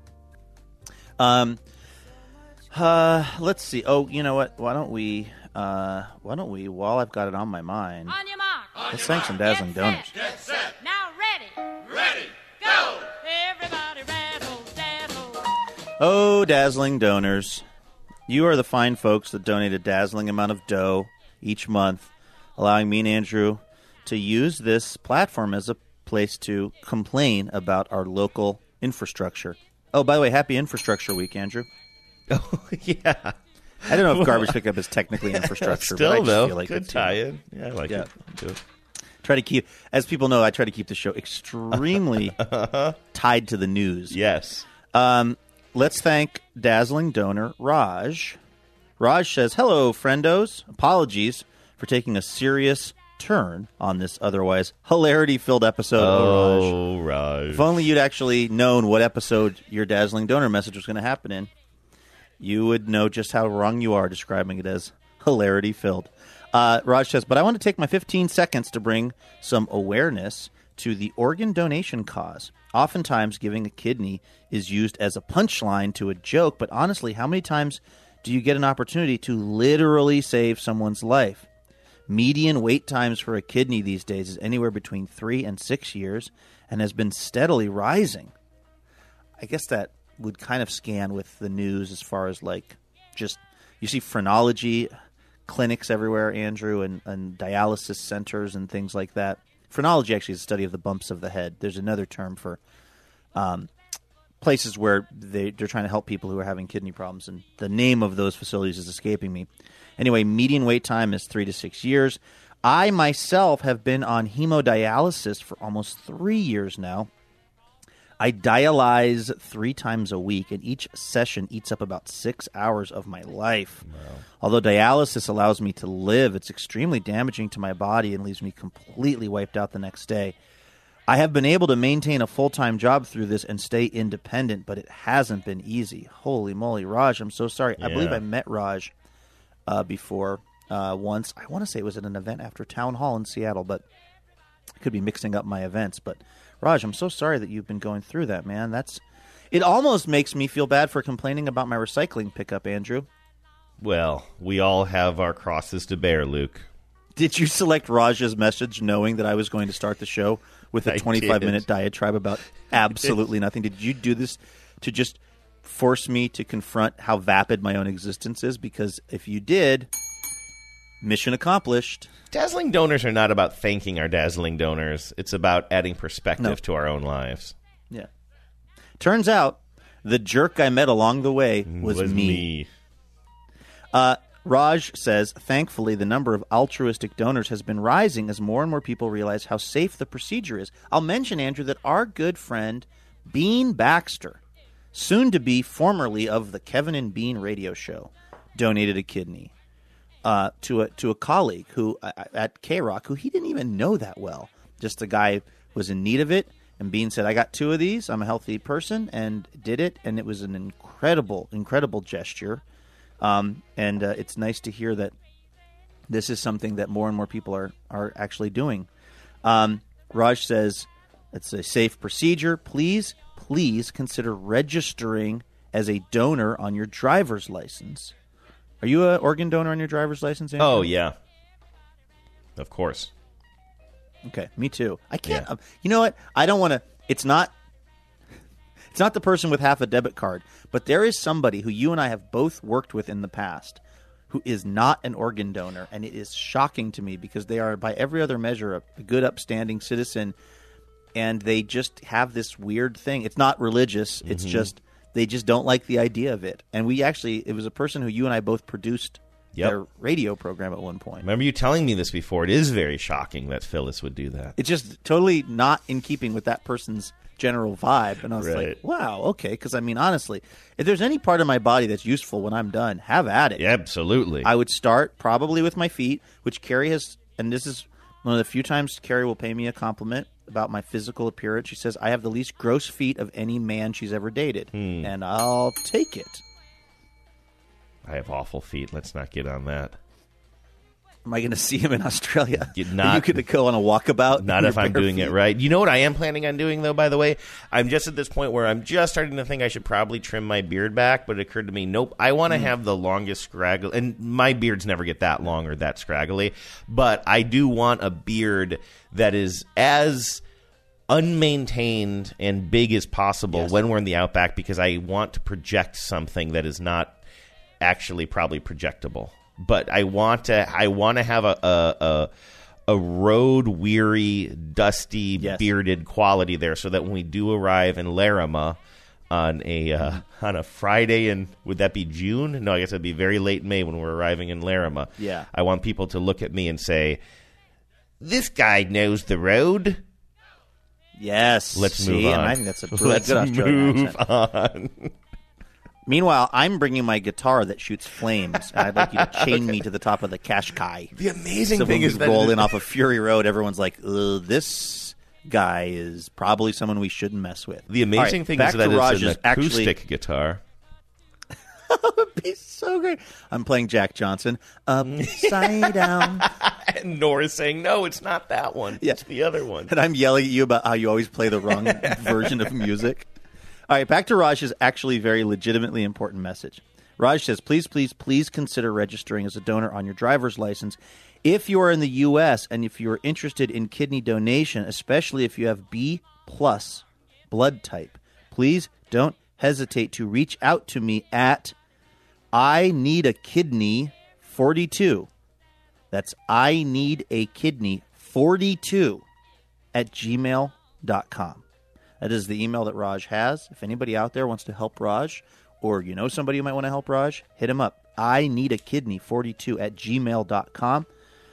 Speaker 3: Um, uh, let's see. Oh, you know what? Why don't we? Uh, why don't we? While I've got it on my mind,
Speaker 6: On your mark.
Speaker 3: let's thank some dazzling donors.
Speaker 2: Get set.
Speaker 6: Now ready.
Speaker 2: Ready. Go.
Speaker 6: Everybody rattle, dazzle.
Speaker 3: Oh, dazzling donors. You are the fine folks that donate a dazzling amount of dough each month, allowing me and Andrew to use this platform as a place to complain about our local infrastructure. Oh, by the way, happy Infrastructure Week, Andrew.
Speaker 11: Oh, yeah.
Speaker 3: I don't know if garbage pickup is technically infrastructure,
Speaker 11: Still,
Speaker 3: but I just
Speaker 11: though,
Speaker 3: feel like
Speaker 11: good
Speaker 3: it too.
Speaker 11: tie-in. Yeah, I like
Speaker 3: Yeah.
Speaker 11: it. I'll do it.
Speaker 3: Try to keep, as people know, I try to keep the show extremely tied to the news.
Speaker 11: Yes.
Speaker 3: Um, let's thank dazzling donor Raj. Raj says, "Hello, friendos. Apologies for taking a serious turn on this otherwise hilarity-filled episode."
Speaker 11: Oh,
Speaker 3: Raj.
Speaker 11: Raj.
Speaker 3: If only you'd actually known what episode your dazzling donor message was going to happen in, you would know just how wrong you are describing it as hilarity-filled. Uh, Raj says, "But I want to take my fifteen seconds to bring some awareness to the organ donation cause. Oftentimes, giving a kidney is used as a punchline to a joke, but honestly, how many times do you get an opportunity to literally save someone's life? Median wait times for a kidney these days is anywhere between three and six years and has been steadily rising." I guess that would kind of scan with the news as far as like just, you see phrenology clinics everywhere, Andrew, and, and dialysis centers and things like that. Phrenology actually is a study of the bumps of the head. There's another term for um, places where they, they're trying to help people who are having kidney problems, and the name of those facilities is escaping me. Anyway, median wait time is three to six years. I myself have been on hemodialysis for almost three years now. I dialyze three times a week, and each session eats up about six hours of my life. Wow. Although dialysis allows me to live, it's extremely damaging to my body and leaves me completely wiped out the next day. I have been able to maintain a full-time job through this and stay independent, but it hasn't been easy. Holy moly, Raj, I'm so sorry.
Speaker 11: Yeah.
Speaker 3: I believe I met Raj uh, before uh, once. I want to say it was at an event after Town Hall in Seattle, but I could be mixing up my events, but Raj, I'm so sorry that you've been going through that, man. That's it. Almost makes me feel bad for complaining about my recycling pickup, Andrew.
Speaker 11: Well, we all have our crosses to bear, Luke.
Speaker 3: Did you select Raj's message knowing that I was going to start the show with a twenty-five minute diatribe about absolutely nothing? Did you do this to just force me to confront how vapid my own existence is? Because if you did, mission accomplished.
Speaker 11: Dazzling donors are not about thanking our dazzling donors. It's about adding perspective
Speaker 3: No.
Speaker 11: to our own lives.
Speaker 3: Yeah. Turns out the jerk I met along the way was,
Speaker 11: Was
Speaker 3: me.
Speaker 11: me.
Speaker 3: Uh, Raj says, thankfully, the number of altruistic donors has been rising as more and more people realize how safe the procedure is. I'll mention, Andrew, that our good friend Bean Baxter, soon to be formerly of the Kevin and Bean radio show, donated a kidney uh, to a to a colleague who uh, at K-Rock who he didn't even know that well. Just a guy was in need of it, and Bean said, "I got two of these. I'm a healthy person," and did it, and it was an incredible, incredible gesture. Um, and uh, it's nice to hear that this is something that more and more people are, are actually doing. Um, Raj says, it's a safe procedure. Please, please consider registering as a donor on your driver's license. Are you an organ donor on your driver's license, Andrew?
Speaker 11: Oh, yeah. Of course.
Speaker 3: Okay, me too. I can't.
Speaker 11: Yeah.
Speaker 3: Um, you know what? I don't want to. It's not. It's not the person with half a debit card, but there is somebody who you and I have both worked with in the past who is not an organ donor, and it is shocking to me because they are, by every other measure, a, a good, upstanding citizen, and they just have this weird thing. It's not religious. It's
Speaker 11: Mhm.
Speaker 3: just they just don't like the idea of it. And we actually, it was a person who you and I both produced
Speaker 11: Yep.
Speaker 3: their radio program at one point.
Speaker 11: Remember you telling me this before. It is very shocking that Phyllis would do that.
Speaker 3: It's just totally not in keeping with that person's general vibe. And I was
Speaker 11: Right.
Speaker 3: like, wow, okay. Because, I mean, honestly, if there's any part of my body that's useful when I'm done, have at it.
Speaker 11: Yeah, absolutely.
Speaker 3: I would start probably with my feet, which Carrie has, and this is one of the few times Carrie will pay me a compliment about my physical appearance. She says, I have the least gross feet of any man she's ever dated.
Speaker 11: Hmm.
Speaker 3: And I'll take it.
Speaker 11: I have awful feet. Let's not get on that.
Speaker 3: Am I going to see him in Australia?
Speaker 11: You're
Speaker 3: Are
Speaker 11: not-
Speaker 3: you going to go on a walkabout?
Speaker 11: Not
Speaker 3: in
Speaker 11: if
Speaker 3: your
Speaker 11: I'm
Speaker 3: bare
Speaker 11: doing it
Speaker 3: feet?
Speaker 11: right. You know what I am planning on doing, though, by the way? I'm just at this point where I'm just starting to think I should probably trim my beard back, but it occurred to me, nope, I want to
Speaker 3: Mm.
Speaker 11: have the longest scraggle. And my beards never get that long or that scraggly, but I do want a beard that is as unmaintained and big as possible
Speaker 3: Yes.
Speaker 11: when we're in the outback, because I want to project something that is not actually probably projectable. But I want to I want to have a a, a, a road weary, dusty,
Speaker 3: Yes.
Speaker 11: bearded quality there, so that when we do arrive in Laramie on a uh, on a Friday, and would that be June? No, I guess it'd be very late May when we're arriving in Laramie.
Speaker 3: Yeah.
Speaker 11: I want people to look at me and say, "This guy knows the road."
Speaker 3: Yes.
Speaker 11: Let's
Speaker 3: See,
Speaker 11: move on.
Speaker 3: and I think that's a really
Speaker 11: Let's
Speaker 3: good Australian
Speaker 11: move
Speaker 3: accent.
Speaker 11: on.
Speaker 3: Meanwhile, I'm bringing my guitar that shoots flames, and I'd like you to chain me to the top of the Qashqai.
Speaker 11: The amazing
Speaker 3: so
Speaker 11: thing
Speaker 3: when
Speaker 11: is
Speaker 3: we
Speaker 11: that
Speaker 3: roll
Speaker 11: it-
Speaker 3: in off of Fury Road, everyone's like, Ugh, "This guy is probably someone we shouldn't mess with."
Speaker 11: The amazing
Speaker 3: All right,
Speaker 11: thing
Speaker 3: back
Speaker 11: is that
Speaker 3: to
Speaker 11: it's
Speaker 3: Raj's
Speaker 11: an
Speaker 3: actually,
Speaker 11: acoustic guitar.
Speaker 3: He's so great. I'm playing Jack Johnson upside down,
Speaker 11: And Nora's saying, "No, it's not that one.
Speaker 3: Yeah.
Speaker 11: It's the other one."
Speaker 3: and I'm yelling at you about how you always play the wrong version of music. All right, back to Raj's actually very legitimately important message. Raj says, please, please, please consider registering as a donor on your driver's license if you are in the U S and if you are interested in kidney donation, especially if you have B plus blood type. Please don't hesitate to reach out to me at I need a kidney forty-two. That's I need a kidney forty-two at gmail dot com. That is the email that Raj has. If anybody out there wants to help Raj, or you know somebody who might want to help Raj, hit him up. I need a kidney forty-two at gmail dot com.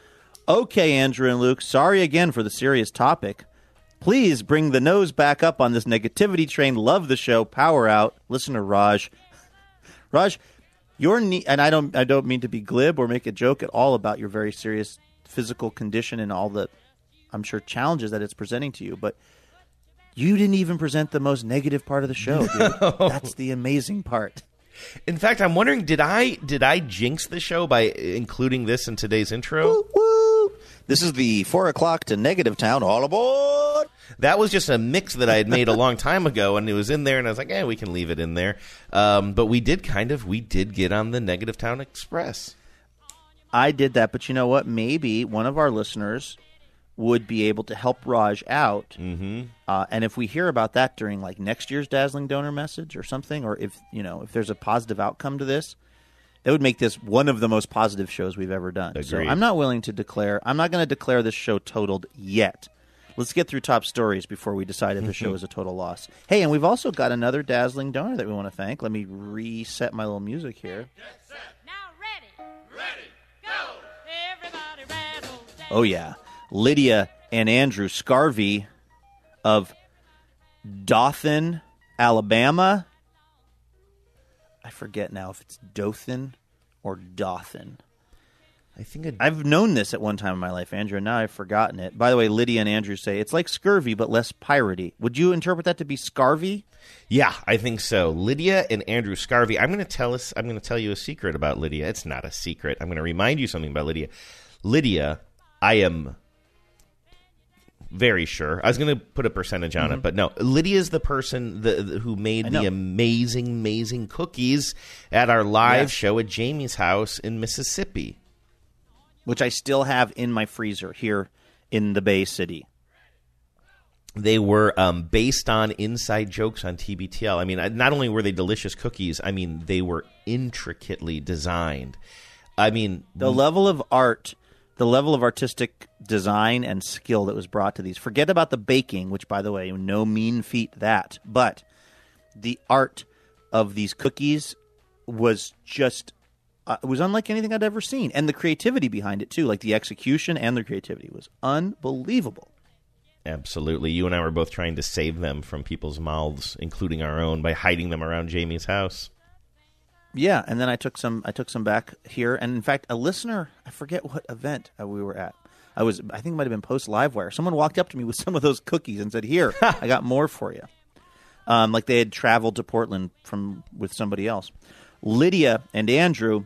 Speaker 3: Okay, Andrew and Luke, sorry again for the serious topic. Please bring the nose back up on this negativity train. Love the show. Power out. Listen to Raj. Raj, your knee, and I don't I don't mean to be glib or make a joke at all about your very serious physical condition and all the, I'm sure, challenges that it's presenting to you, but you didn't even present the most negative part of the show, dude.
Speaker 11: No.
Speaker 3: That's the amazing part.
Speaker 11: In fact, I'm wondering, did I did I jinx the show by including this in today's intro?
Speaker 3: Woo, woo. This is the four o'clock to Negative Town. All aboard!
Speaker 11: That was just a mix that I had made a long time ago, and it was in there, and I was like, eh, we can leave it in there. Um, but we did kind of, we did get on the Negative Town Express.
Speaker 3: I did that, but you know what? Maybe one of our listeners would be able to help Raj out.
Speaker 11: Mm-hmm.
Speaker 3: Uh, and if we hear about that during like next year's Dazzling Donor Message or something, or if you know if there's a positive outcome to this, that would make this one of the most positive shows we've ever done. So
Speaker 11: Agreed.
Speaker 3: I'm not willing to declare. I'm not going to declare this show totaled yet. Let's get through top stories before we decide if the show is a total loss. Hey, and we've also got another Dazzling Donor that we want to thank. Let me reset my little music here. Oh, yeah. Lydia and Andrew Scarvey of Dothan, Alabama. I forget now if it's Dothan or Dothan.
Speaker 11: I think it,
Speaker 3: I've known this at one time in my life, Andrew, and now I've forgotten it. By the way, Lydia and Andrew say it's like scurvy, but less piratey. Would you interpret that to be scarvy?
Speaker 11: Yeah, I think so. Lydia and Andrew Scarvey. I'm going to tell us. I'm going to tell you a secret about Lydia. It's not a secret. I'm going to remind you something about Lydia. Lydia, I am very sure. I was going to put a percentage on
Speaker 3: Mm-hmm.
Speaker 11: it, but no. Lydia's the person the, the, who made the amazing, amazing cookies at our live
Speaker 3: Yes.
Speaker 11: show at Jamie's house in Mississippi.
Speaker 3: Which I still have in my freezer here in the Bay City.
Speaker 11: They were um, based on inside jokes on T B T L. I mean, not only were they delicious cookies, I mean, they were intricately designed. I mean,
Speaker 3: The level of art, the level of artistic design and skill that was brought to these. Forget about the baking, which, by the way, no mean feat that. But the art of these cookies was just, uh, it was unlike anything I'd ever seen. And the creativity behind it, too. Like the execution and the creativity was unbelievable.
Speaker 11: Absolutely. You and I were both trying to save them from people's mouths, including our own, by hiding them around Jamie's house.
Speaker 3: Yeah, and then I took some. I took some back here, and in fact, a listener. I forget what event uh, we were at. I was. I think it might have been Post Livewire. Someone walked up to me with some of those cookies and said, "Here, I got more for you." Um, like they had traveled to Portland from with somebody else. Lydia and Andrew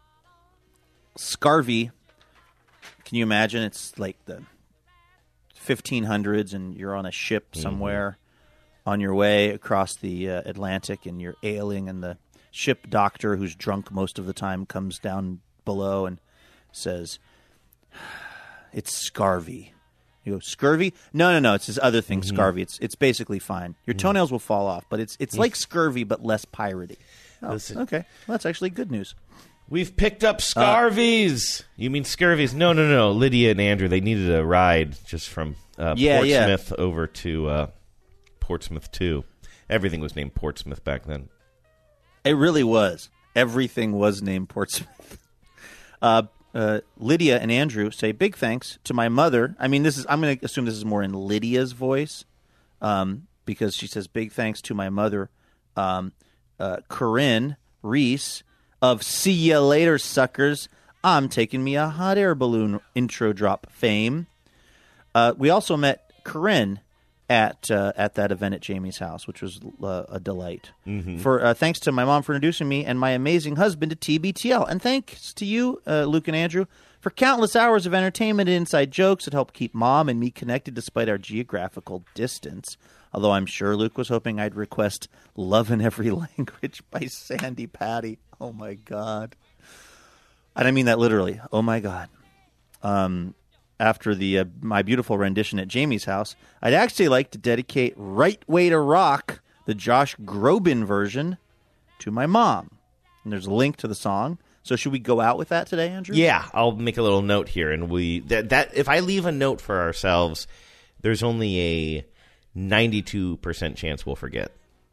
Speaker 3: Scarvy. Can you imagine? It's like the fifteen hundreds, and you're on a ship somewhere mm-hmm. on your way across the uh, Atlantic, and you're ailing, and the ship doctor, who's drunk most of the time, comes down below and says, "It's scurvy." You go, "Scurvy? No, no, no. It's this other thing, mm-hmm. scurvy. It's it's basically fine. Your mm-hmm. toenails will fall off, but it's it's mm-hmm. like scurvy, but less piratey." Oh, Listen. Okay. Well, that's actually good news.
Speaker 11: We've picked up scarvies. Uh, you mean scurvies? No, no, no. Lydia and Andrew, they needed a ride just from uh,
Speaker 3: yeah,
Speaker 11: Portsmouth
Speaker 3: yeah.
Speaker 11: over to uh, Portsmouth two. Everything was named Portsmouth back then.
Speaker 3: It really was. Everything was named Portsmouth. uh, uh, Lydia and Andrew say, "Big thanks to my mother." I mean, this is. I'm going to assume this is more in Lydia's voice, um, because she says, "Big thanks to my mother, um, uh, Corinne Reese of See Ya Later, Suckers. I'm taking me a hot air balloon intro drop fame." Uh, we also met Corinne at uh, at that event at Jamie's house, which was uh, a delight.
Speaker 11: Mm-hmm.
Speaker 3: For uh, thanks to my mom for introducing me and my amazing husband to T B T L, and thanks to you, uh, Luke and Andrew, for countless hours of entertainment and inside jokes that helped keep Mom and me connected despite our geographical distance. Although I'm sure Luke was hoping I'd request "Love in Every Language" by Sandy Patty. Oh my God! And I mean that literally. Oh my God! Um. After the uh, my beautiful rendition at Jamie's house, I'd actually like to dedicate "Right Way to Rock," the Josh Groban version, to my mom. And there's a link to the song. So should we go out with that today, Andrew?
Speaker 11: Yeah, I'll make a little note here. And we that, that if I leave a note for ourselves, there's only a ninety-two percent chance we'll forget.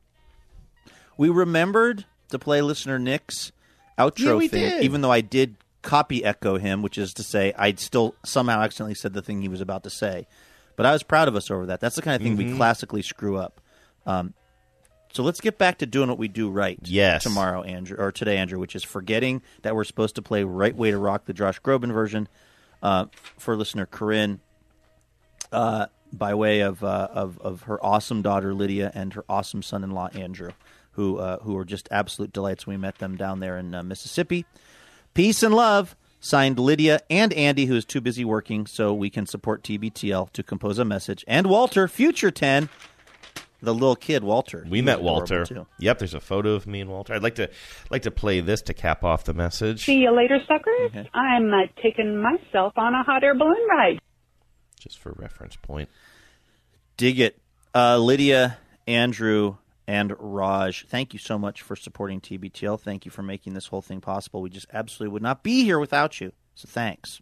Speaker 3: We remembered to play listener Nick's outro
Speaker 11: yeah, we
Speaker 3: thing,
Speaker 11: did.
Speaker 3: even though I did copy echo him, which is to say I'd still somehow accidentally said the thing he was about to say. But I was proud of us over that. That's the kind of thing
Speaker 11: mm-hmm.
Speaker 3: we classically screw up. Um, so let's get back to doing what we do right
Speaker 11: yes.
Speaker 3: tomorrow, Andrew, or today, Andrew, which is forgetting that we're supposed to play "Right Way to Rock," the Josh Groban version, uh, for listener Corinne, uh, by way of, uh, of of her awesome daughter Lydia and her awesome son-in-law Andrew, who uh, who were just absolute delights when we met them down there in uh, Mississippi. Peace and love. Signed, Lydia and Andy, who is too busy working so we can support T B T L to compose a message. And Walter, future ten, the little kid, Walter.
Speaker 11: We met Walter. Too. Yep, there's a photo of me and Walter. I'd like to like to play this to cap off the message.
Speaker 14: See you later, suckers.
Speaker 3: Okay.
Speaker 14: I'm uh, taking myself on a hot air balloon ride.
Speaker 11: Just for reference point.
Speaker 3: Dig it. Uh, Lydia, Andrew, and Raj, thank you so much for supporting T B T L. Thank you for making this whole thing possible. We just absolutely would not be here without you. So thanks.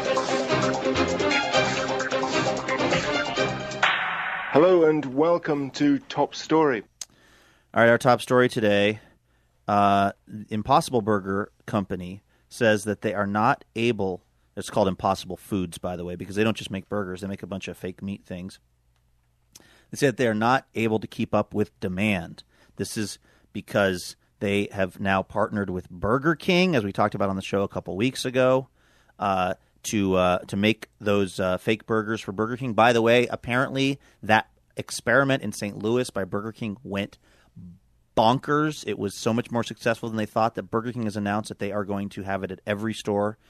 Speaker 15: Hello and welcome to Top Story.
Speaker 3: All right, our top story today. Uh, Impossible Burger Company says that they are not able, it's called Impossible Foods, by the way, because they don't just make burgers, they make a bunch of fake meat things. They said they are not able to keep up with demand. This is because they have now partnered with Burger King, as we talked about on the show a couple weeks ago, uh, to uh, to make those uh, fake burgers for Burger King. By the way, apparently that experiment in Saint Louis by Burger King went bonkers. It was so much more successful than they thought that Burger King has announced that they are going to have it at every store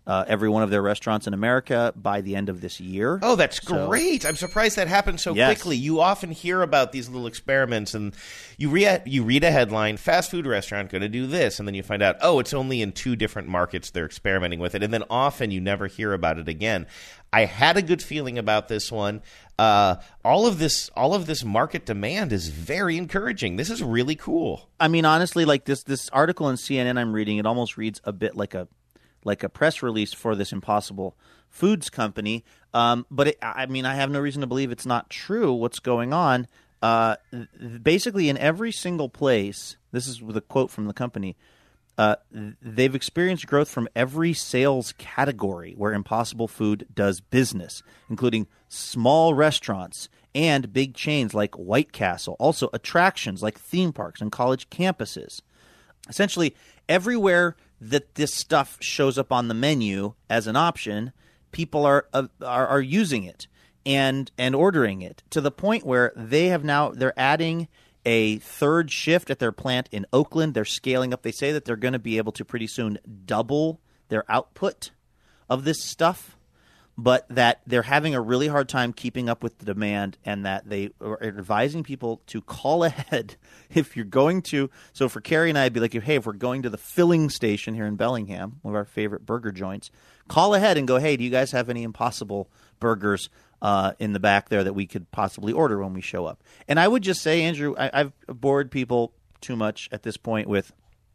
Speaker 3: uh, every one of their restaurants in America by the end of this year.
Speaker 11: Oh, that's
Speaker 3: So-
Speaker 11: great. I'm surprised that happened so
Speaker 3: Yes.
Speaker 11: quickly. You often hear about these little experiments, and you, re- you read a headline, fast food restaurant going to do this, and then you find out, oh, it's only in two different markets they're experimenting with it, and then often you never hear about it again. I had a good feeling about this one. Uh, all of this, all of this market demand is very encouraging. This is really cool.
Speaker 3: I mean, honestly, like this this article in C N N I'm reading, it almost reads a bit like a like a press release for this Impossible Foods company. Um, but it, I mean, I have no reason to believe it's not true. What's going on? Uh, th- basically, in every single place, this is with a quote from the company. Uh, they've experienced growth from every sales category where Impossible Food does business, including small restaurants and big chains like White Castle, also attractions like theme parks and college campuses. Essentially, everywhere that this stuff shows up on the menu as an option, people are uh, are, are using it and and ordering it to the point where they have now they're adding a third shift at their plant in Oakland. They're scaling up. They say that they're going to be able to pretty soon double their output of this stuff, but that they're having a really hard time keeping up with the demand, and that they are advising people to call ahead if you're going to. So for Carrie and I, it'd be like, hey, if we're going to the filling station here in Bellingham, one of our favorite burger joints, call ahead and go, hey, do you guys have any Impossible burgers uh, in the back there that we could possibly order when we show up? And I would just say, Andrew, I, I've bored people too much at this point with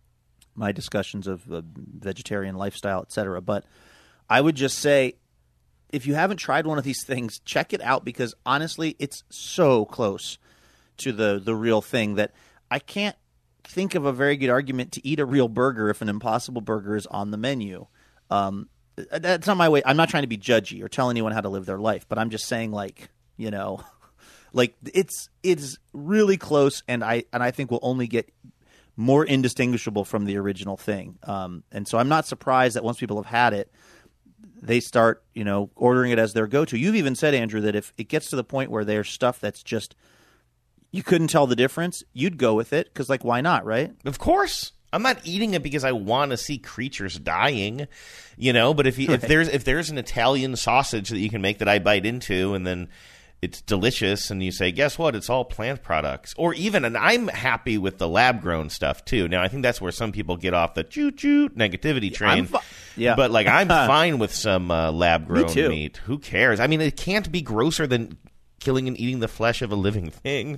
Speaker 3: my discussions of the vegetarian lifestyle, et cetera. But I would just say, if you haven't tried one of these things, check it out, because honestly, it's so close to the, the real thing that I can't think of a very good argument to eat a real burger if an Impossible Burger is on the menu. Um, that's not my way. I'm not trying to be judgy or tell anyone how to live their life, but I'm just saying, like, you know, like it's it's really close, and I and I think will only get more indistinguishable from the original thing. Um, and so I'm not surprised that once people have had it, they start, you know, ordering it as their go-to. You've even said, Andrew, that if it gets to the point where there's stuff that's just you couldn't tell the difference, you'd go with it because, like, why not, right?
Speaker 11: Of course. I'm not eating it because I want to see creatures dying, you know. But if you, if
Speaker 3: Right.
Speaker 11: there's if there's an Italian sausage that you can make that I bite into, and then it's delicious, and you say, guess what? It's all plant products, or even, and I'm happy with the lab grown stuff too. Now I think that's where some people get off the choo choo negativity train.
Speaker 3: I'm fi- yeah,
Speaker 11: but like I'm fine with some uh, lab grown
Speaker 3: Me too.
Speaker 11: meat. Who cares? I mean, it can't be grosser than killing and eating the flesh of a living thing.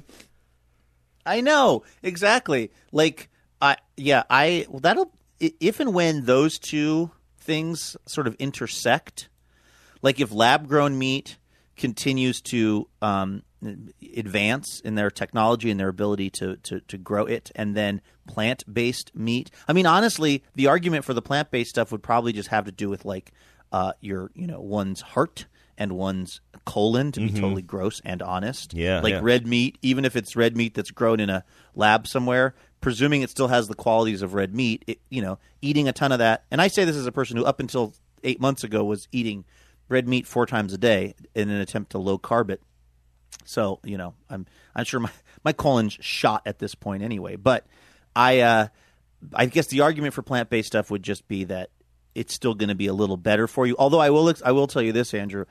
Speaker 3: I know, exactly. Like, I yeah, I well, that'll if and when those two things sort of intersect, like if lab grown meat continues to um, advance in their technology and their ability to, to to grow it, and then plant based meat. I mean, honestly, the argument for the plant based stuff would probably just have to do with like uh, your you know one's heart and one's colon, to be
Speaker 11: Mhm.
Speaker 3: totally gross and honest.
Speaker 11: Yeah,
Speaker 3: like
Speaker 11: yeah.
Speaker 3: red meat, even if it's red meat that's grown in a lab somewhere, presuming it still has the qualities of red meat, it, you know, eating a ton of that. And I say this as a person who up until eight months ago was eating red meat four times a day in an attempt to low carb it. So, you know, I'm I'm sure my, my colon's shot at this point anyway. But I uh, I guess the argument for plant-based stuff would just be that it's still going to be a little better for you. Although I will I will tell you this, Andrew.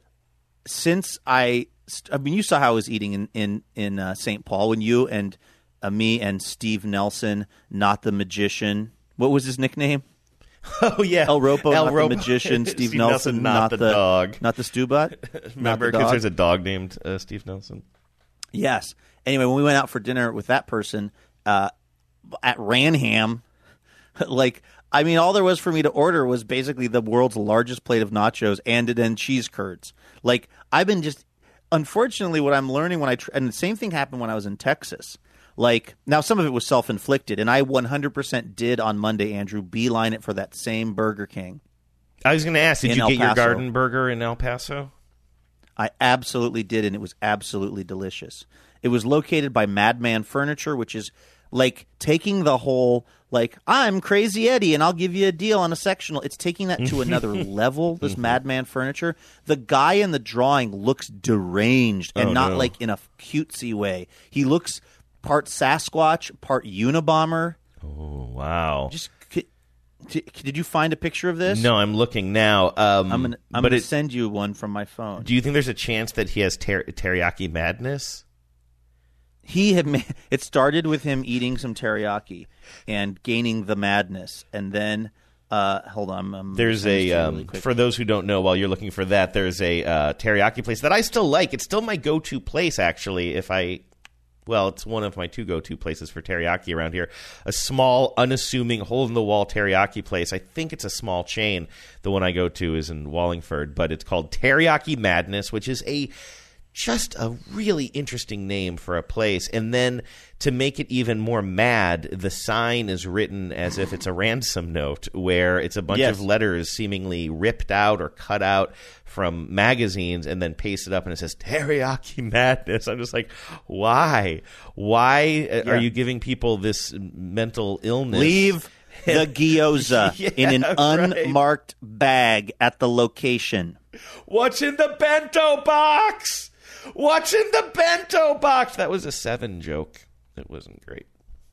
Speaker 3: Since I, I mean, you saw how I was eating in in, in uh, Saint Paul when you and uh, me and Steve Nelson, not the magician. What was his nickname?
Speaker 11: Oh yeah,
Speaker 3: El Ropo,
Speaker 11: El
Speaker 3: not
Speaker 11: Ropo.
Speaker 3: the magician. Steve,
Speaker 11: Steve
Speaker 3: Nelson,
Speaker 11: Nelson, not the dog.
Speaker 3: not the Stewbot.
Speaker 11: Remember, because there's a dog named uh, Steve Nelson.
Speaker 3: Yes. Anyway, when we went out for dinner with that person uh, at Ranham, like, I mean, all there was for me to order was basically the world's largest plate of nachos and then cheese curds. Like, I've been just, unfortunately, what I'm learning when I, tr- and the same thing happened when I was in Texas. Like, now some of it was self-inflicted, and I one hundred percent did on Monday, Andrew, beeline it for that same Burger King.
Speaker 11: I was going to ask, did
Speaker 3: in
Speaker 11: you
Speaker 3: El
Speaker 11: get your
Speaker 3: Paso.
Speaker 11: garden burger in El Paso?
Speaker 3: I absolutely did, and it was absolutely delicious. It was located by Madman Furniture, which is like taking the whole, like, I'm Crazy Eddie, and I'll give you a deal on a sectional. It's taking that to another level, this Madman Furniture. The guy in the drawing looks deranged, and
Speaker 11: Oh,
Speaker 3: not
Speaker 11: no.
Speaker 3: like in a cutesy way. He looks part Sasquatch, part Unabomber.
Speaker 11: Oh, wow.
Speaker 3: Just T- did you find a picture of this?
Speaker 11: No, I'm looking now. Um,
Speaker 3: I'm gonna, I'm
Speaker 11: but
Speaker 3: gonna
Speaker 11: it,
Speaker 3: send you one from my phone.
Speaker 11: Do you think there's a chance that he has ter- teriyaki madness?
Speaker 3: He had ma- it started with him eating some teriyaki and gaining the madness, and then uh, hold on. I'm
Speaker 11: there's a um,
Speaker 3: really
Speaker 11: for those who don't know, while you're looking for that, there's a uh, teriyaki place that I still like. It's still my go-to place, actually. If I, well, it's one of my two go-to places for teriyaki around here. A small, unassuming, hole-in-the-wall teriyaki place. I think it's a small chain. The one I go to is in Wallingford, but it's called Teriyaki Madness, which is a just a really interesting name for a place. And then to make it even more mad, the sign is written as if it's a ransom note, where it's a bunch
Speaker 3: Yes.
Speaker 11: of letters seemingly ripped out or cut out from magazines and then pasted up, and it says Teriyaki Madness. I'm just like, why? Why
Speaker 3: Yeah.
Speaker 11: are you giving people this mental illness?
Speaker 3: Leave the gyoza
Speaker 11: Yeah,
Speaker 3: in an
Speaker 11: right.
Speaker 3: unmarked bag at the location.
Speaker 11: What's in the bento box? What's in the bento box? That was a Seven joke. It wasn't great.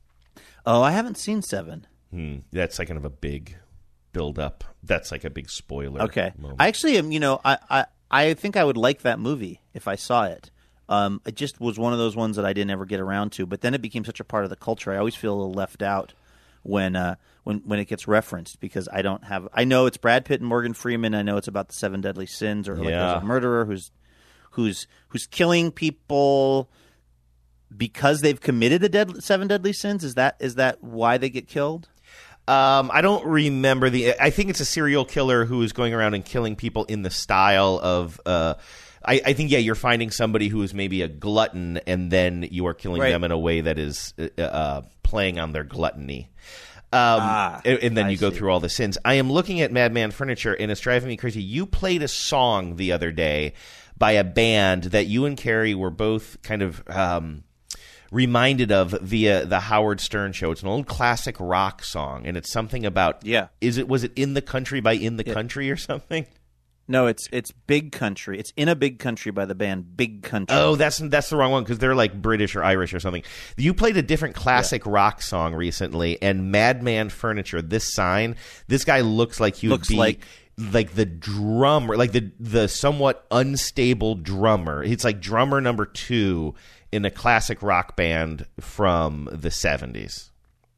Speaker 3: Oh, I haven't seen Seven.
Speaker 11: Hmm. That's like kind of a big build up. That's like a big spoiler.
Speaker 3: Okay.
Speaker 11: moment.
Speaker 3: I actually am, you know, I, I, I think I would like that movie if I saw it. Um, it just was one of those ones that I didn't ever get around to, but then it became such a part of the culture. I always feel a little left out when uh, when when it gets referenced, because I don't have – I know it's Brad Pitt and Morgan Freeman. I know it's about the seven deadly sins, or like
Speaker 11: Yeah.
Speaker 3: there's a murderer who's who's who's killing people because they've committed the dead, seven deadly sins. Is that is that why they get killed?
Speaker 11: Um, I don't remember the. I think it's a serial killer who is going around and killing people in the style of. Uh, I, I think yeah, you're finding somebody who is maybe a glutton, and then you are killing
Speaker 3: Right.
Speaker 11: them in a way that is uh, uh, playing on their gluttony. Um,
Speaker 3: Ah,
Speaker 11: and, and then
Speaker 3: I
Speaker 11: you go
Speaker 3: see.
Speaker 11: through all the sins. I am looking at Madman Furniture, and it's driving me crazy. You played a song the other day by a band that you and Carrie were both kind of. Um, reminded of via the Howard Stern show. It's an old classic rock song, and it's something about
Speaker 3: Yeah.
Speaker 11: Is it was it In the Country by In the
Speaker 3: Yeah.
Speaker 11: Country or something?
Speaker 3: No, it's it's Big Country. It's In a Big Country by the band Big Country.
Speaker 11: Oh, that's that's the wrong one, because they're like British or Irish or something. You played a different classic rock song recently, and Madman Furniture, this sign, this guy looks like he would
Speaker 3: Looks
Speaker 11: be
Speaker 3: like-
Speaker 11: like the drummer, like the the somewhat unstable drummer. It's like drummer number two in a classic rock band from the seventies.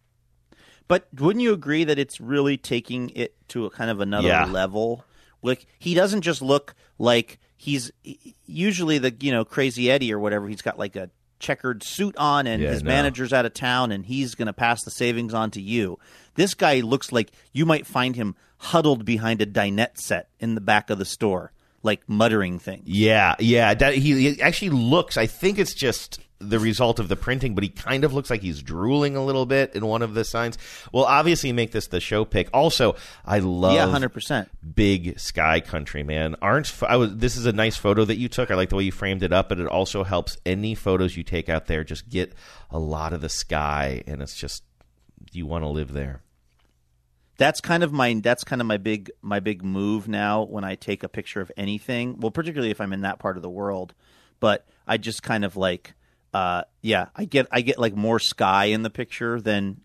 Speaker 3: But wouldn't you agree that it's really taking it to a kind of another
Speaker 11: Yeah.
Speaker 3: level? Like, he doesn't just look like he's usually the, you know, Crazy Eddie or whatever. He's got like a checkered suit on, and
Speaker 11: Yeah,
Speaker 3: his
Speaker 11: no.
Speaker 3: manager's out of town, and he's going to pass the savings on to you. This guy looks like you might find him huddled behind a dinette set in the back of the store, like muttering things.
Speaker 11: Yeah, yeah. That, he, he actually looks, I think it's just the result of the printing, but he kind of looks like he's drooling a little bit in one of the signs. Well, obviously make this the show pick. Also, I love
Speaker 3: Yeah, one hundred percent.
Speaker 11: Big Sky Country, man. Aren't I was this is a nice photo that you took. I like the way you framed it up, but it also helps any photos you take out there just get a lot of the sky, and it's just you want to live there.
Speaker 3: That's kind of my that's kind of my big my big move now when I take a picture of anything. Well, particularly if I'm in that part of the world, but I just kind of like uh, yeah, I get I get like more sky in the picture than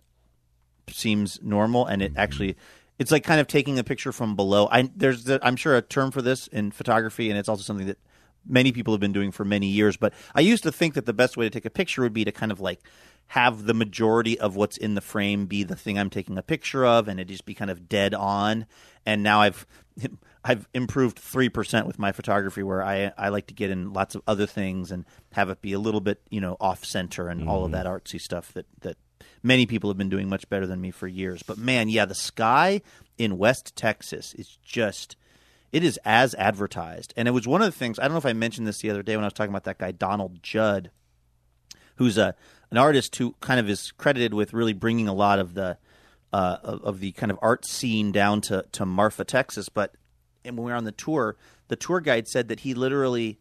Speaker 3: seems normal, and it actually it's like kind of taking a picture from below. I there's the, I'm sure a term for this in photography, and it's also something that many people have been doing for many years. But I used to think that the best way to take a picture would be to kind of like have the majority of what's in the frame be the thing I'm taking a picture of, and it just be kind of dead on. And now I've I've improved three percent with my photography, where I I like to get in lots of other things and have it be a little bit, you know, off center and all of that artsy stuff that that many people have been doing much better than me for years. But man, yeah, the sky in West Texas is just it is as advertised. And it was one of the things, I don't know if I mentioned this the other day when I was talking about that guy Donald Judd, who's a an artist who kind of is credited with really bringing a lot of the uh, of, of the kind of art scene down to, to Marfa, Texas. But and when we were on the tour, the tour guide said that he literally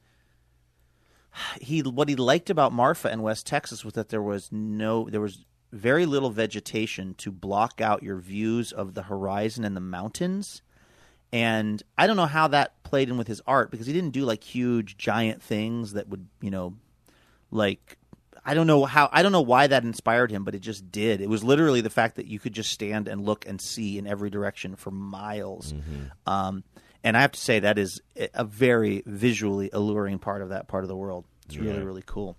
Speaker 3: he what he liked about Marfa and West Texas was that there was no there was very little vegetation to block out your views of the horizon and the mountains. And I don't know how that played in with his art, because he didn't do like huge giant things that would, you know, like I don't know how. I don't know why that inspired him, but it just did. It was literally the fact that you could just stand and look and see in every direction for miles.
Speaker 11: Mm-hmm.
Speaker 3: Um, and I have to say that is a very visually alluring part of that part of the world. It's really,
Speaker 11: Yeah.
Speaker 3: really cool.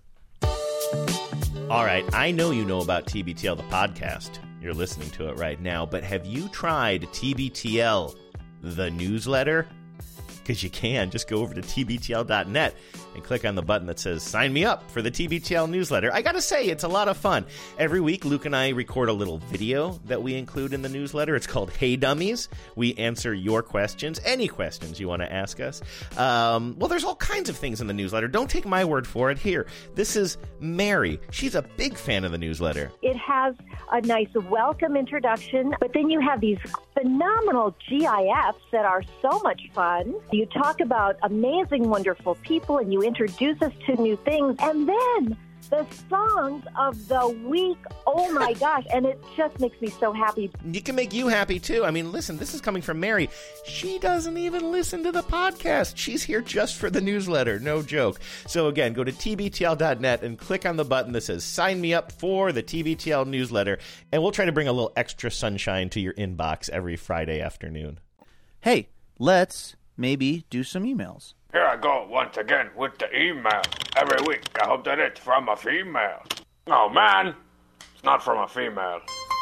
Speaker 11: All right, I know you know about T B T L, the podcast. You're listening to it right now, but have you tried T B T L, the newsletter? Because you can. Just go over to T B T L dot net and click on the button that says sign me up for the T B T L newsletter. I got to say, it's a lot of fun. Every week, Luke and I record a little video that we include in the newsletter. It's called Hey Dummies. We answer your questions, any questions you want to ask us. Um, well, there's all kinds of things in the newsletter. Don't take my word for it. Here, this is Mary. She's a big fan of the newsletter.
Speaker 16: It has a nice welcome introduction, but then you have these phenomenal G I Fs that are so much fun. You talk about amazing, wonderful people, and you introduce us to new things. And then the songs of the week, oh my gosh, and it just makes me so happy.
Speaker 11: It can make you happy, too. I mean, listen, this is coming from Mary. She doesn't even listen to the podcast. She's here just for the newsletter. No joke. So, again, go to T B T L dot net and click on the button that says sign me up for the T B T L newsletter, and we'll try to bring a little extra sunshine to your inbox every Friday afternoon.
Speaker 3: Hey, let's maybe do some emails.
Speaker 2: Here I go once again with the email. Every week, I hope that it's from a female. Oh, man, it's not from a female.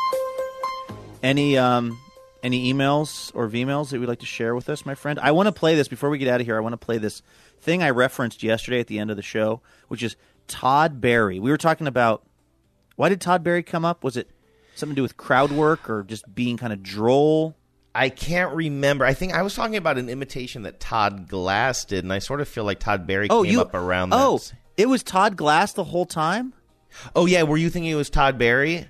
Speaker 3: Any um, any emails or V-mails that you'd like to share with us, my friend? I want to play this, before we get out of here, I want to play this thing I referenced yesterday at the end of the show, which is Todd Barry. We were talking about, why did Todd Barry come up? Was it something to do with crowd work or just being kind of droll?
Speaker 11: I can't remember. I think I was talking about an imitation that Todd Glass did, and I sort of feel like Todd Barry
Speaker 3: oh,
Speaker 11: came
Speaker 3: you,
Speaker 11: up around
Speaker 3: Oh,
Speaker 11: that.
Speaker 3: it was Todd Glass the whole time?
Speaker 11: Oh, yeah. Were you thinking it was Todd Barry?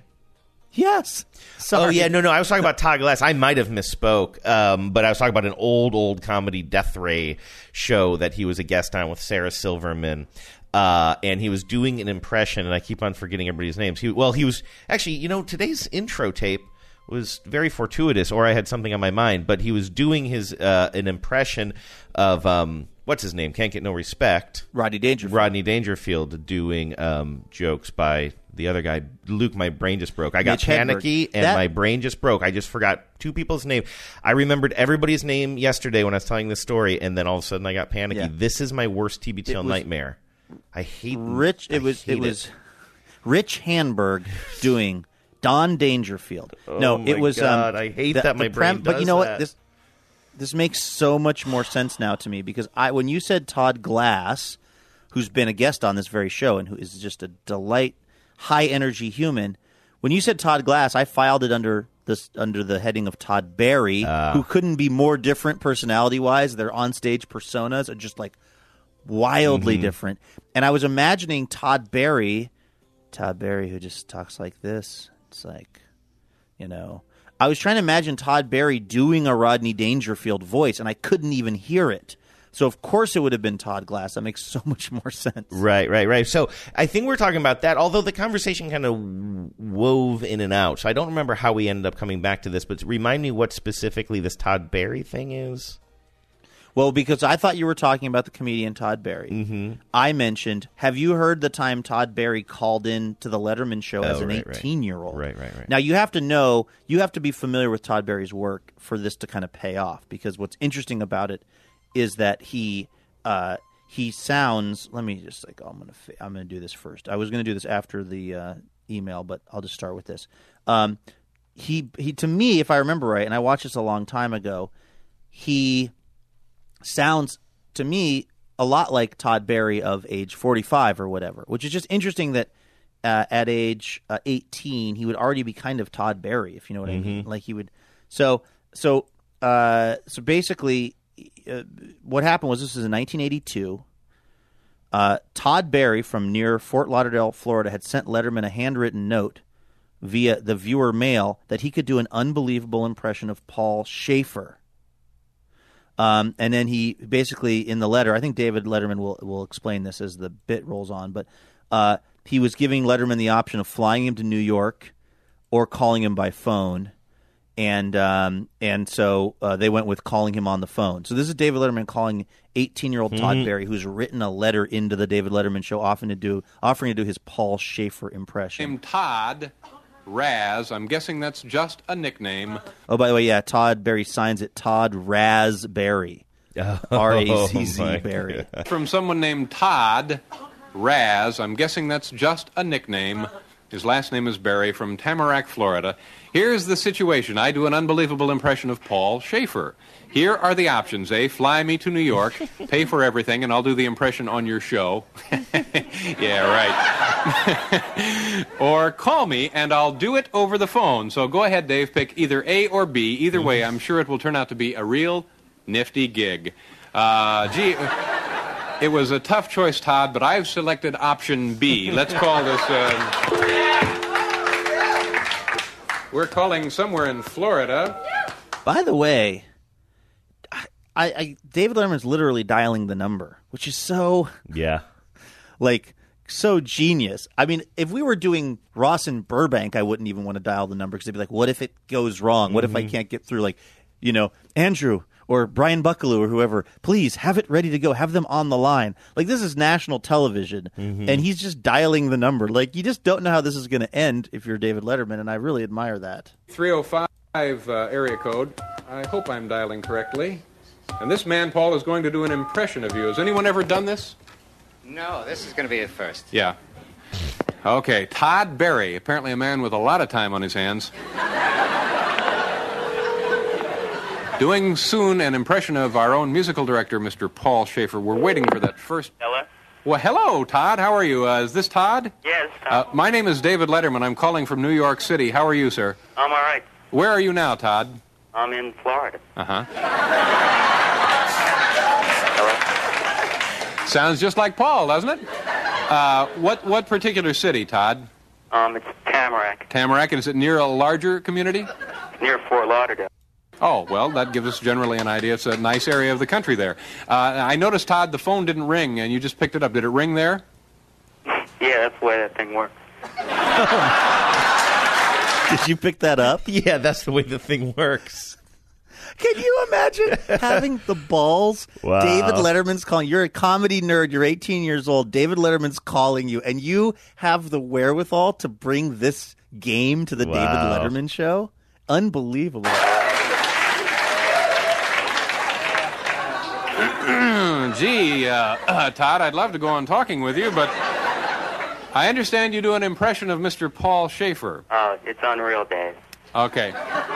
Speaker 3: Yes. Sorry.
Speaker 11: Oh, yeah. No, no. I was talking about Todd Glass. I might have misspoke, um, but I was talking about an old, old comedy Death Ray show that he was a guest on with Sarah Silverman. Uh, and he was doing an impression, and I keep on forgetting everybody's names. He, well, he was actually, you know, today's intro tape was very fortuitous, or I had something on my mind, but he was doing his uh, an impression of um, what's his name? Can't Get No Respect.
Speaker 3: Rodney Dangerfield.
Speaker 11: Rodney Dangerfield doing um, jokes by the other guy. Luke, my brain just broke. I got
Speaker 3: Mitch
Speaker 11: panicky,
Speaker 3: Hedberg.
Speaker 11: and
Speaker 3: That-
Speaker 11: my brain just broke. I just forgot two people's name. I remembered everybody's name yesterday when I was telling this story, and then all of a sudden I got panicky.
Speaker 3: Yeah.
Speaker 11: This is my worst T B T L
Speaker 3: It was
Speaker 11: nightmare. I hate
Speaker 3: Rich.
Speaker 11: I
Speaker 3: It was.
Speaker 11: hate
Speaker 3: It was Rich Handberg doing Don Dangerfield.
Speaker 11: Oh
Speaker 3: no,
Speaker 11: my
Speaker 3: it was.
Speaker 11: God,
Speaker 3: um,
Speaker 11: I hate
Speaker 3: the,
Speaker 11: that my
Speaker 3: the prem-
Speaker 11: brain
Speaker 3: But you
Speaker 11: does
Speaker 3: know
Speaker 11: that.
Speaker 3: what? This this makes so much more sense now to me, because I when you said Todd Glass, who's been a guest on this very show and who is just a delight, high energy human. When you said Todd Glass, I filed it under this under the heading of Todd Barry,
Speaker 11: Uh.
Speaker 3: who couldn't be more different personality wise. Their onstage personas are just like wildly
Speaker 11: Mhm.
Speaker 3: different. And I was imagining Todd Barry, Todd Barry who just talks like this. It's like, you know, I was trying to imagine Todd Barry doing a Rodney Dangerfield voice, and I couldn't even hear it. So of course it would have been Todd Glass. That makes so much more sense.
Speaker 11: Right, right, right. So I think we're talking about that, although the conversation kind of wove in and out. So I don't remember how we ended up coming back to this, but remind me what specifically this Todd Barry thing is.
Speaker 3: Well, because I thought you were talking about the comedian Todd Barry.
Speaker 11: Mm-hmm.
Speaker 3: I mentioned, have you heard the time Todd Barry called in to the Letterman show
Speaker 11: Oh,
Speaker 3: as an
Speaker 11: right, right.
Speaker 3: eighteen-year-old?
Speaker 11: Right, right, right.
Speaker 3: Now, you have to know, you have to be familiar with Todd Barry's work for this to kind of pay off, because what's interesting about it is that he uh, he sounds, let me just like, oh, I'm going to I'm going to do this first. I was going to do this after the uh, email, but I'll just start with this. Um, he he to me, if I remember right, and I watched this a long time ago, he sounds to me a lot like Todd Barry of age forty-five or whatever, which is just interesting that uh, at age uh, eighteen he would already be kind of Todd Barry, if you know what I mean.
Speaker 11: Mhm.
Speaker 3: Like he would. So so uh, so basically, uh, what happened was, this is in nineteen eighty-two. Uh, Todd Barry from near Fort Lauderdale, Florida, had sent Letterman a handwritten note via the viewer mail that he could do an unbelievable impression of Paul Schaefer. Um, and then he basically, in the letter, I think David Letterman will will explain this as the bit rolls on, but uh, he was giving Letterman the option of flying him to New York or calling him by phone. And um, and so uh, they went with calling him on the phone. So this is David Letterman calling eighteen-year-old Todd
Speaker 11: Mhm.
Speaker 3: Barry, who's written a letter into the David Letterman show, offering to do offering to do his Paul Schaefer impression.
Speaker 17: Named Todd Raz. I'm guessing that's just a nickname.
Speaker 3: Oh, by the way, yeah, Todd Barry signs it Todd Raz Barry, R A Z Z
Speaker 11: my
Speaker 3: Barry.
Speaker 17: From someone named Todd Raz. I'm guessing that's just a nickname. His last name is Barry, from Tamarack, Florida. Here's the situation. I do an unbelievable impression of Paul Schaefer. Here are the options. A, fly me to New York, pay for everything, and I'll do the impression on your show. Yeah, right. Or call me, and I'll do it over the phone. So go ahead, Dave. Pick either A or B. Either way, I'm sure it will turn out to be a real nifty gig. Uh, gee, it was a tough choice, Todd, but I've selected option B. Let's call this... Uh, we're calling somewhere in Florida.
Speaker 3: By the way, I, I David Letterman's literally dialing the number, which is so
Speaker 11: yeah,
Speaker 3: like so genius. I mean, if we were doing Ross and Burbank, I wouldn't even want to dial the number because they'd be like, "What if it goes wrong? What
Speaker 11: Mm-hmm.
Speaker 3: if I can't get through?" Like, you know, Andrew or Brian Buckaloo or whoever, please have it ready to go. Have them on the line. Like, this is national television,
Speaker 11: Mm-hmm.
Speaker 3: and he's just dialing the number. Like, you just don't know how this is going to end if you're David Letterman, and I really admire that.
Speaker 17: three oh five uh, area code. I hope I'm dialing correctly. And this man, Paul, is going to do an impression of you. Has anyone ever done this?
Speaker 18: No, this is going to be a first.
Speaker 17: Yeah. Okay, Todd Barry, apparently a man with a lot of time on his hands. Doing soon an impression of our own musical director, Mister Paul Schaefer. We're waiting for that first...
Speaker 19: Hello?
Speaker 17: Well, hello, Todd. How are you? Uh, is this Todd?
Speaker 19: Yes,
Speaker 17: Uh,
Speaker 19: Tom.
Speaker 17: my name is David Letterman. I'm calling from New York City. How are you, sir?
Speaker 19: I'm all right.
Speaker 17: Where are you now, Todd?
Speaker 19: I'm in Florida.
Speaker 17: Uh-huh. Sounds just like Paul, doesn't it? Uh, what what particular city, Todd?
Speaker 19: Um, it's Tamarack,
Speaker 17: Tamarack, and is it near a larger community?
Speaker 19: near Fort Lauderdale.
Speaker 17: Oh, well, that gives us generally an idea. It's a nice area of the country there. Uh, I noticed, Todd, the phone didn't ring, and you just picked it up. Did it ring there?
Speaker 19: Yeah, that's the way that thing works.
Speaker 3: Did you pick that up?
Speaker 11: Yeah, that's the way the thing works.
Speaker 3: Can you imagine having the balls?
Speaker 11: Wow.
Speaker 3: David Letterman's calling. You're a comedy nerd. You're eighteen years old. David Letterman's calling you, and you have the wherewithal to bring this game to the
Speaker 11: Wow.
Speaker 3: David Letterman show? Unbelievable.
Speaker 17: Gee, uh, uh, Todd, I'd love to go on talking with you, but I understand you do an impression of Mister Paul Schaefer.
Speaker 19: Oh, it's unreal, Dave.
Speaker 17: Okay.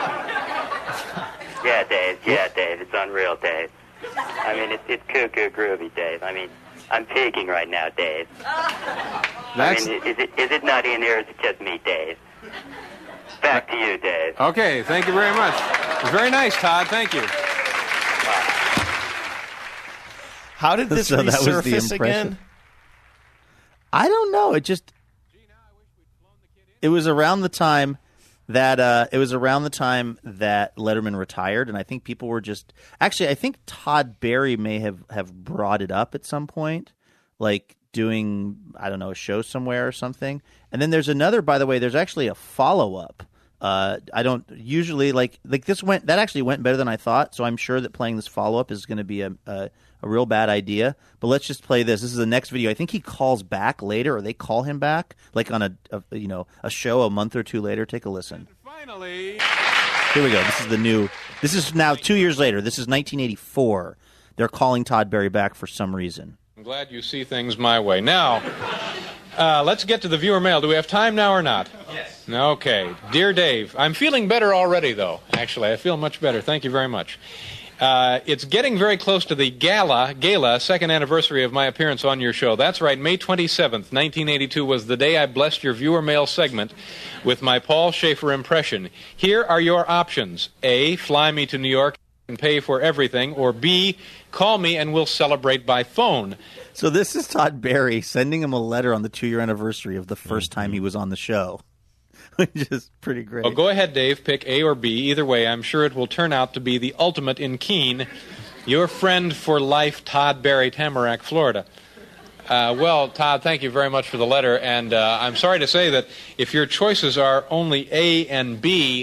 Speaker 19: Yeah, Dave. Yeah, Dave. It's unreal, Dave. I mean, it's it's cuckoo groovy, Dave. I mean, I'm peaking right now, Dave.
Speaker 17: That's...
Speaker 19: I mean, is it is it nutty in here? Or is it just me, Dave? Back to you, Dave.
Speaker 17: Okay, thank you very much. It's very nice, Todd. Thank you.
Speaker 11: How did this
Speaker 3: So that was the
Speaker 11: resurface
Speaker 3: impression.
Speaker 11: again?
Speaker 3: I don't know. It just it was around the time that uh, it was around the time that Letterman retired, and I think people were just actually I think Todd Barry may have, have brought it up at some point, like doing I don't know a show somewhere or something. And then there's another. By the way, there's actually a follow up. Uh, I don't usually like like this went that actually went better than I thought. So I'm sure that playing this follow up is going to be a, a a real bad idea. But let's just play this. This is the next video. I think he calls back later, or they call him back, like on a, a you know a show a month or two later. Take a listen.
Speaker 17: Finally,
Speaker 3: here we go. This is the new. This is now two years later. This is nineteen eighty-four. They're calling Todd Barry back for some reason.
Speaker 17: I'm glad you see things my way. Now, uh, let's get to the viewer mail. Do we have time now or not? Yes. Okay. Dear Dave, I'm feeling better already, though. Actually, I feel much better. Thank you very much. Uh, it's getting very close to the gala, gala, second anniversary of my appearance on your show. That's right, May twenty-seventh, nineteen eighty-two was the day I blessed your viewer mail segment with my Paul Schaefer impression. Here are your options. A, fly me to New York and pay for everything, or B, call me and we'll celebrate by phone.
Speaker 3: So this is Todd Barry sending him a letter on the two-year anniversary of the first time he was on the show, which is pretty great.
Speaker 17: Well, go ahead, Dave. Pick A or B. Either way, I'm sure it will turn out to be the ultimate in Keene. Your friend for life, Todd Barry, Tamarack, Florida. Uh, well, Todd, thank you very much for the letter, and uh, I'm sorry to say that if your choices are only A and B,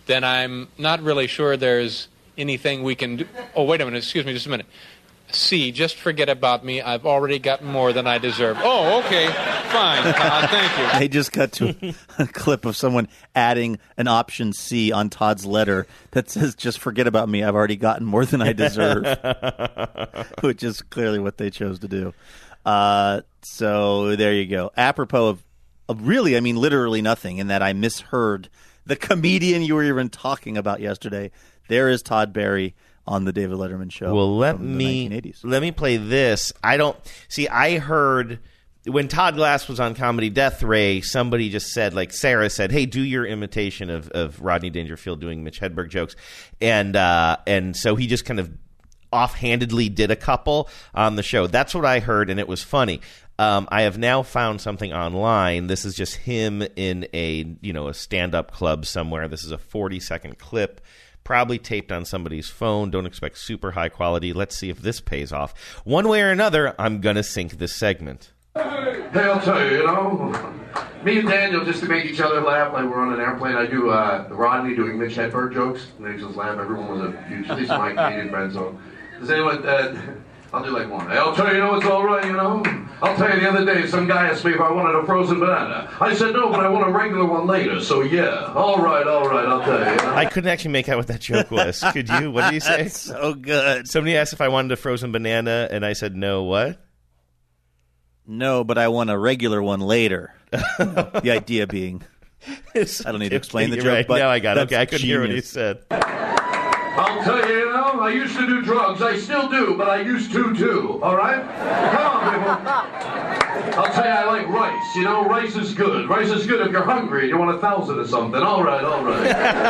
Speaker 17: then I'm not really sure there's anything we can do. Oh, wait a minute. Excuse me just a minute. C, just forget about me. I've already got more than I deserve. Oh, okay. Fine, Todd. Thank you.
Speaker 3: They just cut to a clip of someone adding an option C on Todd's letter that says, just forget about me. I've already gotten more than I deserve, which is clearly what they chose to do. Uh, so there you go. Apropos of, of really, I mean, literally nothing, in that I misheard the comedian you were even talking about yesterday. There is Todd Barry on the David Letterman show.
Speaker 11: Well, let
Speaker 3: from the
Speaker 11: me
Speaker 3: nineteen eighties.
Speaker 11: Let me play this. I don't see. I heard when Todd Glass was on Comedy Death Ray, somebody just said, like Sarah said, "Hey, do your imitation of, of Rodney Dangerfield doing Mitch Hedberg jokes," and uh, and so he just kind of offhandedly did a couple on the show. That's what I heard, and it was funny. Um, I have now found something online. This is just him in a you know a stand-up club somewhere. This is a forty second clip. Probably taped on somebody's phone. Don't expect super high quality. Let's see if this pays off. One way or another, I'm going to sync this segment.
Speaker 20: Hey, I'll tell you, you know, me and Daniel, just to make each other laugh, like we're on an airplane, I do uh, Rodney doing Mitch Hedberg jokes. Makes us laugh. Everyone was a huge, at least my Canadian friends. So, does anyone, uh, I'll do like one. Hey, I'll tell you, you know, it's all right, you know. I'll tell you, the other day, some guy asked me if I wanted a frozen banana. I said no, but I want a regular one later. So, yeah. All right, all right, I'll tell you. You know?
Speaker 11: I couldn't actually make out what that joke was. Could you? What did he say?
Speaker 3: That's so good.
Speaker 11: Somebody asked if I wanted a frozen banana, and I said no, what?
Speaker 3: No, but I want a regular one later. The idea being, I don't need to explain the joke,
Speaker 11: right.
Speaker 3: but
Speaker 11: now I got it. Okay, I couldn't
Speaker 3: genius.
Speaker 11: hear what he said.
Speaker 20: I'll tell you, you know, I used to do drugs. I still do, but I used to, too. All right? Come on, people. I'll tell you, I like rice. You know, rice is good. Rice is good if you're hungry and you want a thousand or something. All right, all right.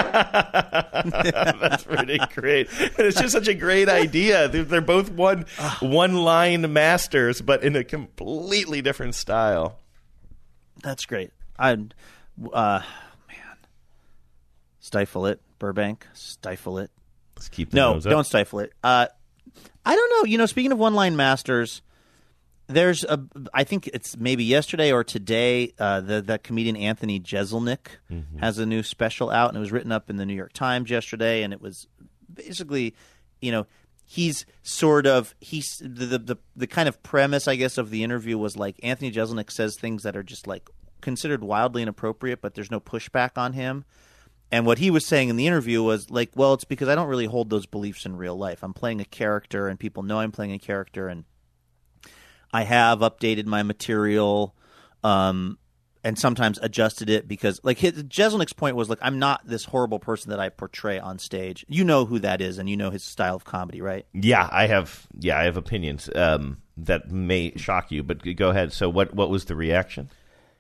Speaker 11: That's pretty great. And it's just such a great idea. They're, they're both one one-line masters, but in a completely different style.
Speaker 3: That's great. I, uh, man, stifle it, Burbank. Stifle it.
Speaker 11: Let's keep the
Speaker 3: no,
Speaker 11: nose up.
Speaker 3: don't stifle it. Uh, I don't know. You know, speaking of one-line masters, there's a. I think it's maybe yesterday or today. Uh, the that comedian Anthony Jeselnik
Speaker 11: mm-hmm.
Speaker 3: has a new special out, and it was written up in the New York Times yesterday. And it was basically, you know, he's sort of he's the the the, the kind of premise, I guess, of the interview was like Anthony Jeselnik says things that are just like considered wildly inappropriate, but there's no pushback on him. And what he was saying in the interview was like, well, it's because I don't really hold those beliefs in real life. I'm playing a character, and people know I'm playing a character, and I have updated my material um, and sometimes adjusted it because, like, his, Jeselnik's point was, like, I'm not this horrible person that I portray on stage. You know who that is, and you know his style of comedy, right?
Speaker 11: Yeah, I have. Yeah, I have opinions um, that may shock you, but go ahead. So, what what was the reaction?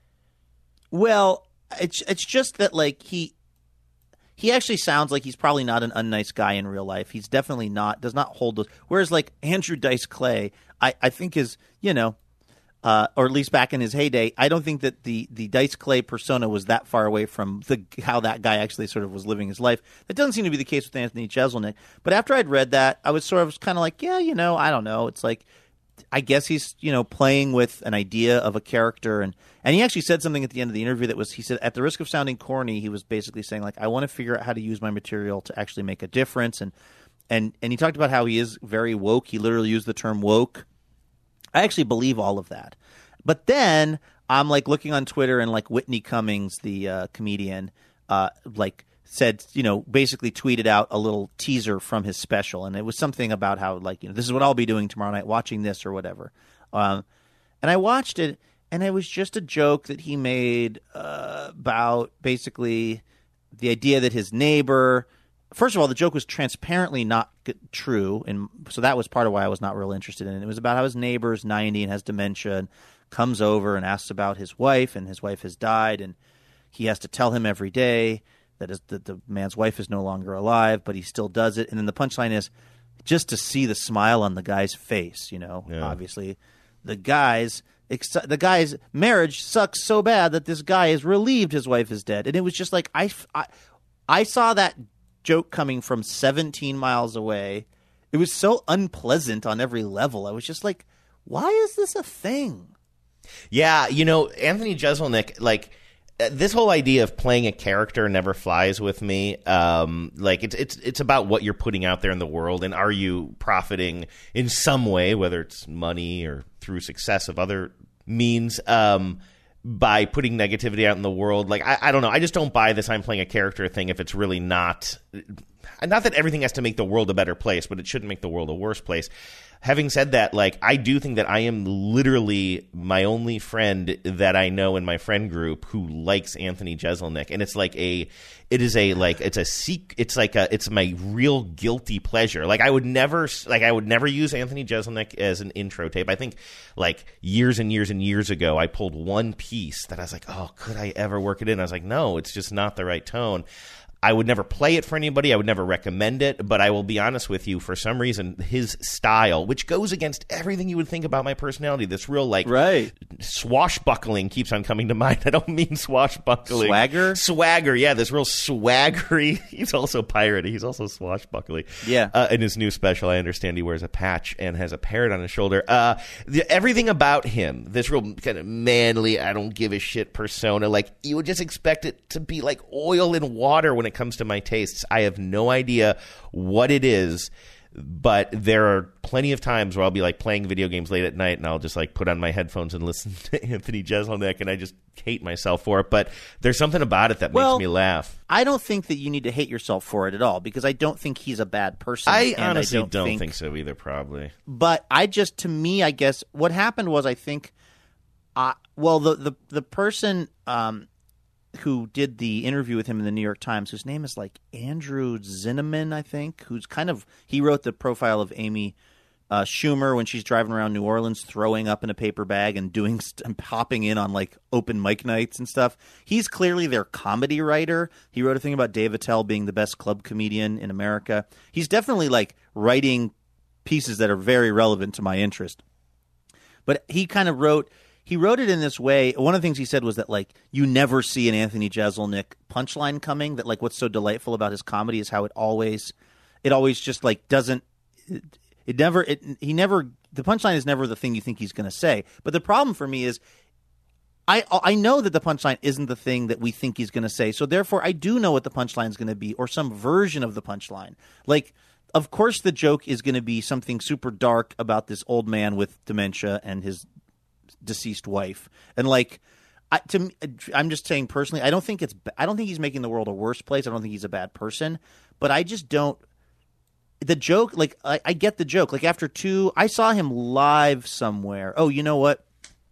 Speaker 3: Well, it's it's just that, like, he. He actually sounds like he's probably not an unnice guy in real life. He's definitely not, does not hold those. Whereas like Andrew Dice Clay, I, I think is, you know, uh, or at least back in his heyday, I don't think that the, the Dice Clay persona was that far away from the how that guy actually sort of was living his life. That doesn't seem to be the case with Anthony Jeselnik. But after I'd read that, I was sort of kind of like, yeah, you know, I don't know. It's like, I guess he's, you know, playing with an idea of a character. And, and he actually said something at the end of the interview that was, he said, at the risk of sounding corny, he was basically saying, like, I want to figure out how to use my material to actually make a difference. And, and, and he talked about how he is very woke. He literally used the term woke. I actually believe all of that. But then I'm like looking on Twitter, and like Whitney Cummings, the uh, comedian, uh, like, said, you know, basically tweeted out a little teaser from his special. And it was something about how, like, you know, this is what I'll be doing tomorrow night, watching this or whatever. Um, and I watched it, and it was just a joke that he made uh, about basically the idea that his neighbor – first of all, the joke was transparently not g- true. And so that was part of why I was not real interested in it. It was about how his neighbor's ninety and has dementia and comes over and asks about his wife, and his wife has died, and he has to tell him every day – that is that the man's wife is no longer alive, but he still does it. And then the punchline is just to see the smile on the guy's face. You know, yeah. Obviously, the guy's the guy's marriage sucks so bad that this guy is relieved his wife is dead. And it was just like I, I, I saw that joke coming from seventeen miles away. It was so unpleasant on every level. I was just like, why is this a thing?
Speaker 11: Yeah, you know, Anthony Jeselnik, like. this whole idea of playing a character never flies with me. Um, like it's it's it's about what you're putting out there in the world, and are you profiting in some way, whether it's money or through success of other means, um, by putting negativity out in the world. Like I, I don't know. I just don't buy this I'm playing a character thing if it's really not. Not that everything has to make the world a better place, but it shouldn't make the world a worse place. Having said that, like I do think that I am literally my only friend that I know in my friend group who likes Anthony Jeselnik, and it's like a, it is a like it's a seek, it's like a it's my real guilty pleasure. Like I would never like I would never use Anthony Jeselnik as an intro tape. I think like years and years and years ago, I pulled one piece that I was like, oh, could I ever work it in? I was like, no, it's just not the right tone. I would never play it for anybody. I would never recommend it. But I will be honest with you, for some reason, his style, which goes against everything you would think about my personality, this real, like,
Speaker 3: right.
Speaker 11: swashbuckling keeps on coming to mind. I don't mean swashbuckling.
Speaker 3: Swagger?
Speaker 11: Swagger, yeah, this real swaggery. He's also piratey. He's also swashbuckling.
Speaker 3: Yeah.
Speaker 11: Uh, in his new special, I understand he wears a patch and has a parrot on his shoulder. Uh, the, everything about him, this real kind of manly, I don't give a shit persona, like, you would just expect it to be like oil and water when it comes to my tastes. I have no idea what it is, but there are plenty of times where I'll be like playing video games late at night and I'll just like put on my headphones and listen to Anthony Jeselnik, and I just hate myself for it. But there's something about it that
Speaker 3: well,
Speaker 11: makes me laugh.
Speaker 3: I don't think that you need to hate yourself for it at all, because I don't think he's a bad person.
Speaker 11: I
Speaker 3: and
Speaker 11: honestly
Speaker 3: I don't,
Speaker 11: don't
Speaker 3: think,
Speaker 11: think so either, probably.
Speaker 3: But I just, to me, I guess what happened was I think, uh, well, the, the, the person um, who did the interview with him in the New York Times, whose name is like Andrew Zinnemann, I think, who's kind of – he wrote the profile of Amy uh, Schumer when she's driving around New Orleans throwing up in a paper bag and doing st- and popping in on like open mic nights and stuff. He's clearly their comedy writer. He wrote a thing about Dave Attell being the best club comedian in America. He's definitely like writing pieces that are very relevant to my interest. But he kind of wrote – He wrote it in this way. One of the things he said was that, like, you never see an Anthony Jeselnik punchline coming, that, like, what's so delightful about his comedy is how it always, it always just, like, doesn't, it, it never, it, he never, the punchline is never the thing you think he's going to say. But the problem for me is, I I know that the punchline isn't the thing that we think he's going to say. So, therefore, I do know what the punchline is going to be, or some version of the punchline. Like, of course, the joke is going to be something super dark about this old man with dementia and his deceased wife, and like I, to me, I'm just saying personally, I don't think it's I don't think he's making the world a worse place. I don't think he's a bad person, but I just don't. The joke, like I, I get the joke. Like after two, I saw him live somewhere. Oh, you know what?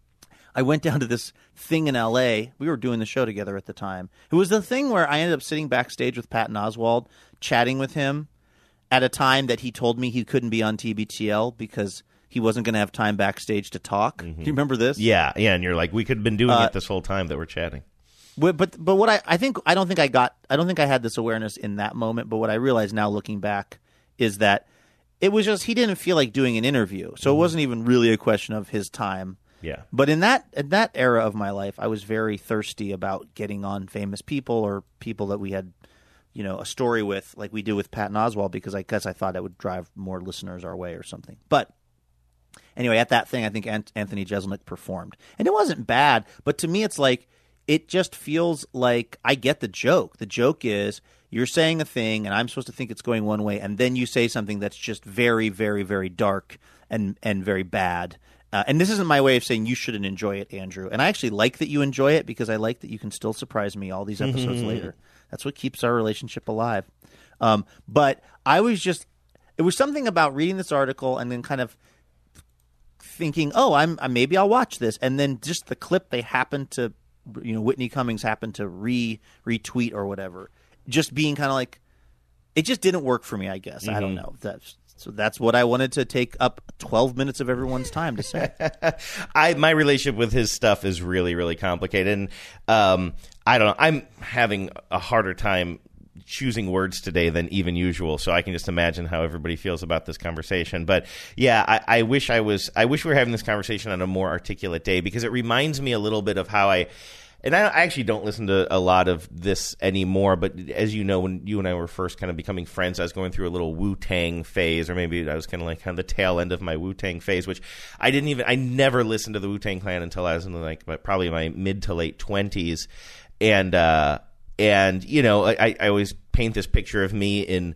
Speaker 3: I went down to this thing in L A. We were doing the show together at the time. It was the thing where I ended up sitting backstage with Patton Oswalt, chatting with him at a time that he told me he couldn't be on T B T L because he wasn't going to have time backstage to talk. Mm-hmm. Do you remember this?
Speaker 11: Yeah, yeah. And you're like, we could have been doing
Speaker 3: uh,
Speaker 11: it this whole time that we're chatting.
Speaker 3: But but, but what I, I think I don't think I got I don't think I had this awareness in that moment. But what I realize now, looking back, is that it was just he didn't feel like doing an interview, so mm-hmm. it wasn't even really a question of his time.
Speaker 11: Yeah.
Speaker 3: But in that in that era of my life, I was very thirsty about getting on famous people or people that we had, you know, a story with, like we do with Patton Oswalt, because I guess I thought it would drive more listeners our way or something. But anyway, at that thing, I think Anthony Jeselnik performed. And it wasn't bad, but to me it's like, it just feels like I get the joke. The joke is you're saying a thing and I'm supposed to think it's going one way, and then you say something that's just very, very, very dark and, and very bad. Uh, and this isn't my way of saying you shouldn't enjoy it, Andrew. And I actually like that you enjoy it, because I like that you can still surprise me all these episodes later. That's what keeps our relationship alive. Um, but I was just – it was something about reading this article and then kind of – thinking, oh, I'm maybe I'll watch this, and then just the clip they happened to, you know, Whitney Cummings happened to re retweet or whatever, just being kind of like, it just didn't work for me. I guess mm-hmm. I don't know. That's so that's what I wanted to take up twelve minutes of everyone's time to say.
Speaker 11: I my relationship with his stuff is really really complicated, and um, I don't know. I'm having a harder time choosing words today than even usual, so I can just imagine how everybody feels about this conversation. But yeah, I, I wish I was I wish we were having this conversation on a more articulate day, because it reminds me a little bit of how I and I actually don't listen to a lot of this anymore, but as you know, when you and I were first kind of becoming friends, I was going through a little Wu-Tang phase, or maybe I was kind of like kind of the tail end of my Wu-Tang phase, which I didn't even, I never listened to the Wu-Tang Clan until I was in like probably my mid to late twenties. And, uh, and, you know, I, I always paint this picture of me in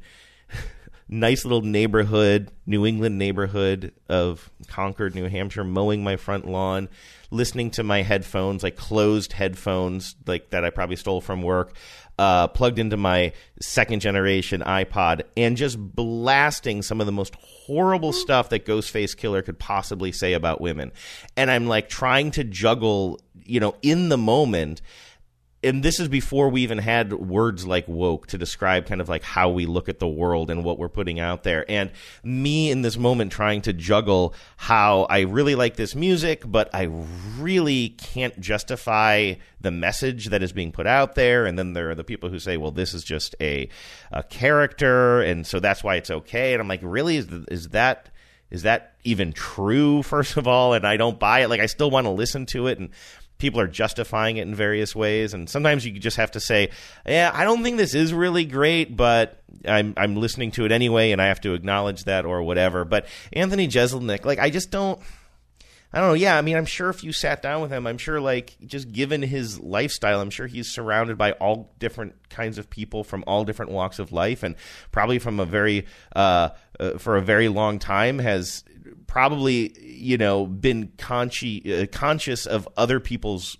Speaker 11: nice little neighborhood, New England neighborhood of Concord, New Hampshire, mowing my front lawn, listening to my headphones, like closed headphones, like that I probably stole from work, uh, plugged into my second generation iPod, and just blasting some of the most horrible stuff that Ghostface Killer could possibly say about women. And I'm like trying to juggle, you know, in the moment. And this is before we even had words like woke to describe kind of like how we look at the world and what we're putting out there. And me in this moment trying to juggle how I really like this music, but I really can't justify the message that is being put out there. And then there are the people who say, well, this is just a, a character, and so that's why it's okay. And I'm like, really? Is, is that... Is that even true, first of all? And I don't buy it. Like, I still want to listen to it, and people are justifying it in various ways. And sometimes you just have to say, yeah, I don't think this is really great, but I'm I'm listening to it anyway, and I have to acknowledge that or whatever. But Anthony Jeselnik, like, I just don't... I don't know. Yeah, I mean, I'm sure if you sat down with him, I'm sure, like, just given his lifestyle, I'm sure he's surrounded by all different kinds of people from all different walks of life, and probably from a very, uh, uh, for a very long time has probably, you know, been consci- uh, conscious of other people's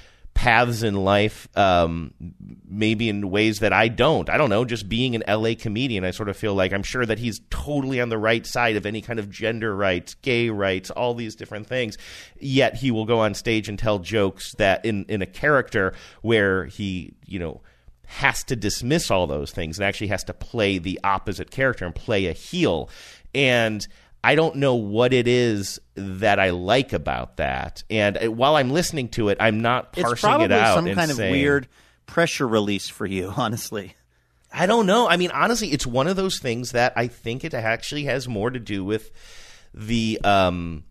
Speaker 11: paths in life, um, maybe in ways that I don't. I don't know, just being an L A comedian, I sort of feel like I'm sure that he's totally on the right side of any kind of gender rights, gay rights, all these different things. Yet he will go on stage and tell jokes that in, in a character where he, you know, has to dismiss all those things and actually has to play the opposite character and play a heel. And I don't know what it is that I like about that. And while I'm listening to it, I'm not parsing
Speaker 3: it's probably
Speaker 11: it out.
Speaker 3: Some
Speaker 11: and
Speaker 3: kind
Speaker 11: saying,
Speaker 3: of weird pressure release for you, honestly.
Speaker 11: I don't know. I mean, honestly, it's one of those things that I think it actually has more to do with the um,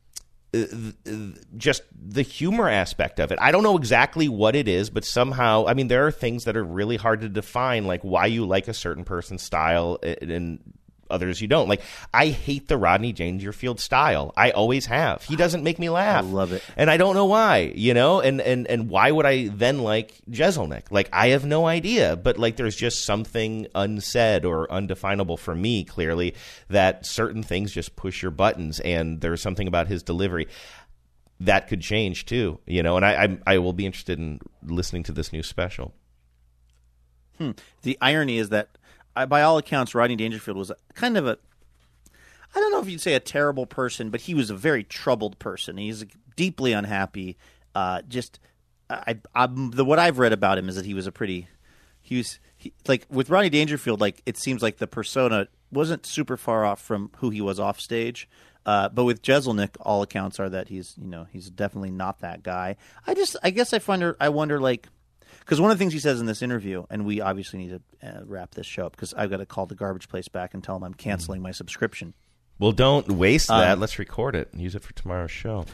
Speaker 11: just the humor aspect of it. I don't know exactly what it is, but somehow, I mean, there are things that are really hard to define, like why you like a certain person's style and others you don't. Like, I hate the Rodney Dangerfield style. I always have. He doesn't make me laugh.
Speaker 3: I love it.
Speaker 11: And I don't know why, you know? And and and why would I then like Jeselnik? Like, I have no idea. But, like, there's just something unsaid or undefinable for me, clearly, that certain things just push your buttons. And there's something about his delivery that could change, too, you know? And I I, I will be interested in listening to this new special.
Speaker 3: Hmm. The irony is that I, by all accounts, Rodney Dangerfield was kind of a, I don't know if you'd say a terrible person, but he was a very troubled person. He's deeply unhappy. Uh, just, I, I, the what I've read about him is that he was a pretty, he was he, like with Rodney Dangerfield. Like, it seems like the persona wasn't super far off from who he was off stage. Uh, but with Jeselnik, all accounts are that he's, you know, he's definitely not that guy. I just, I guess I find, I wonder, like. Because one of the things he says in this interview, and we obviously need to uh, wrap this show up because I've got to call the garbage place back and tell them I'm canceling my subscription.
Speaker 11: Well, don't waste that.
Speaker 3: Um,
Speaker 11: Let's record it and use it for tomorrow's show.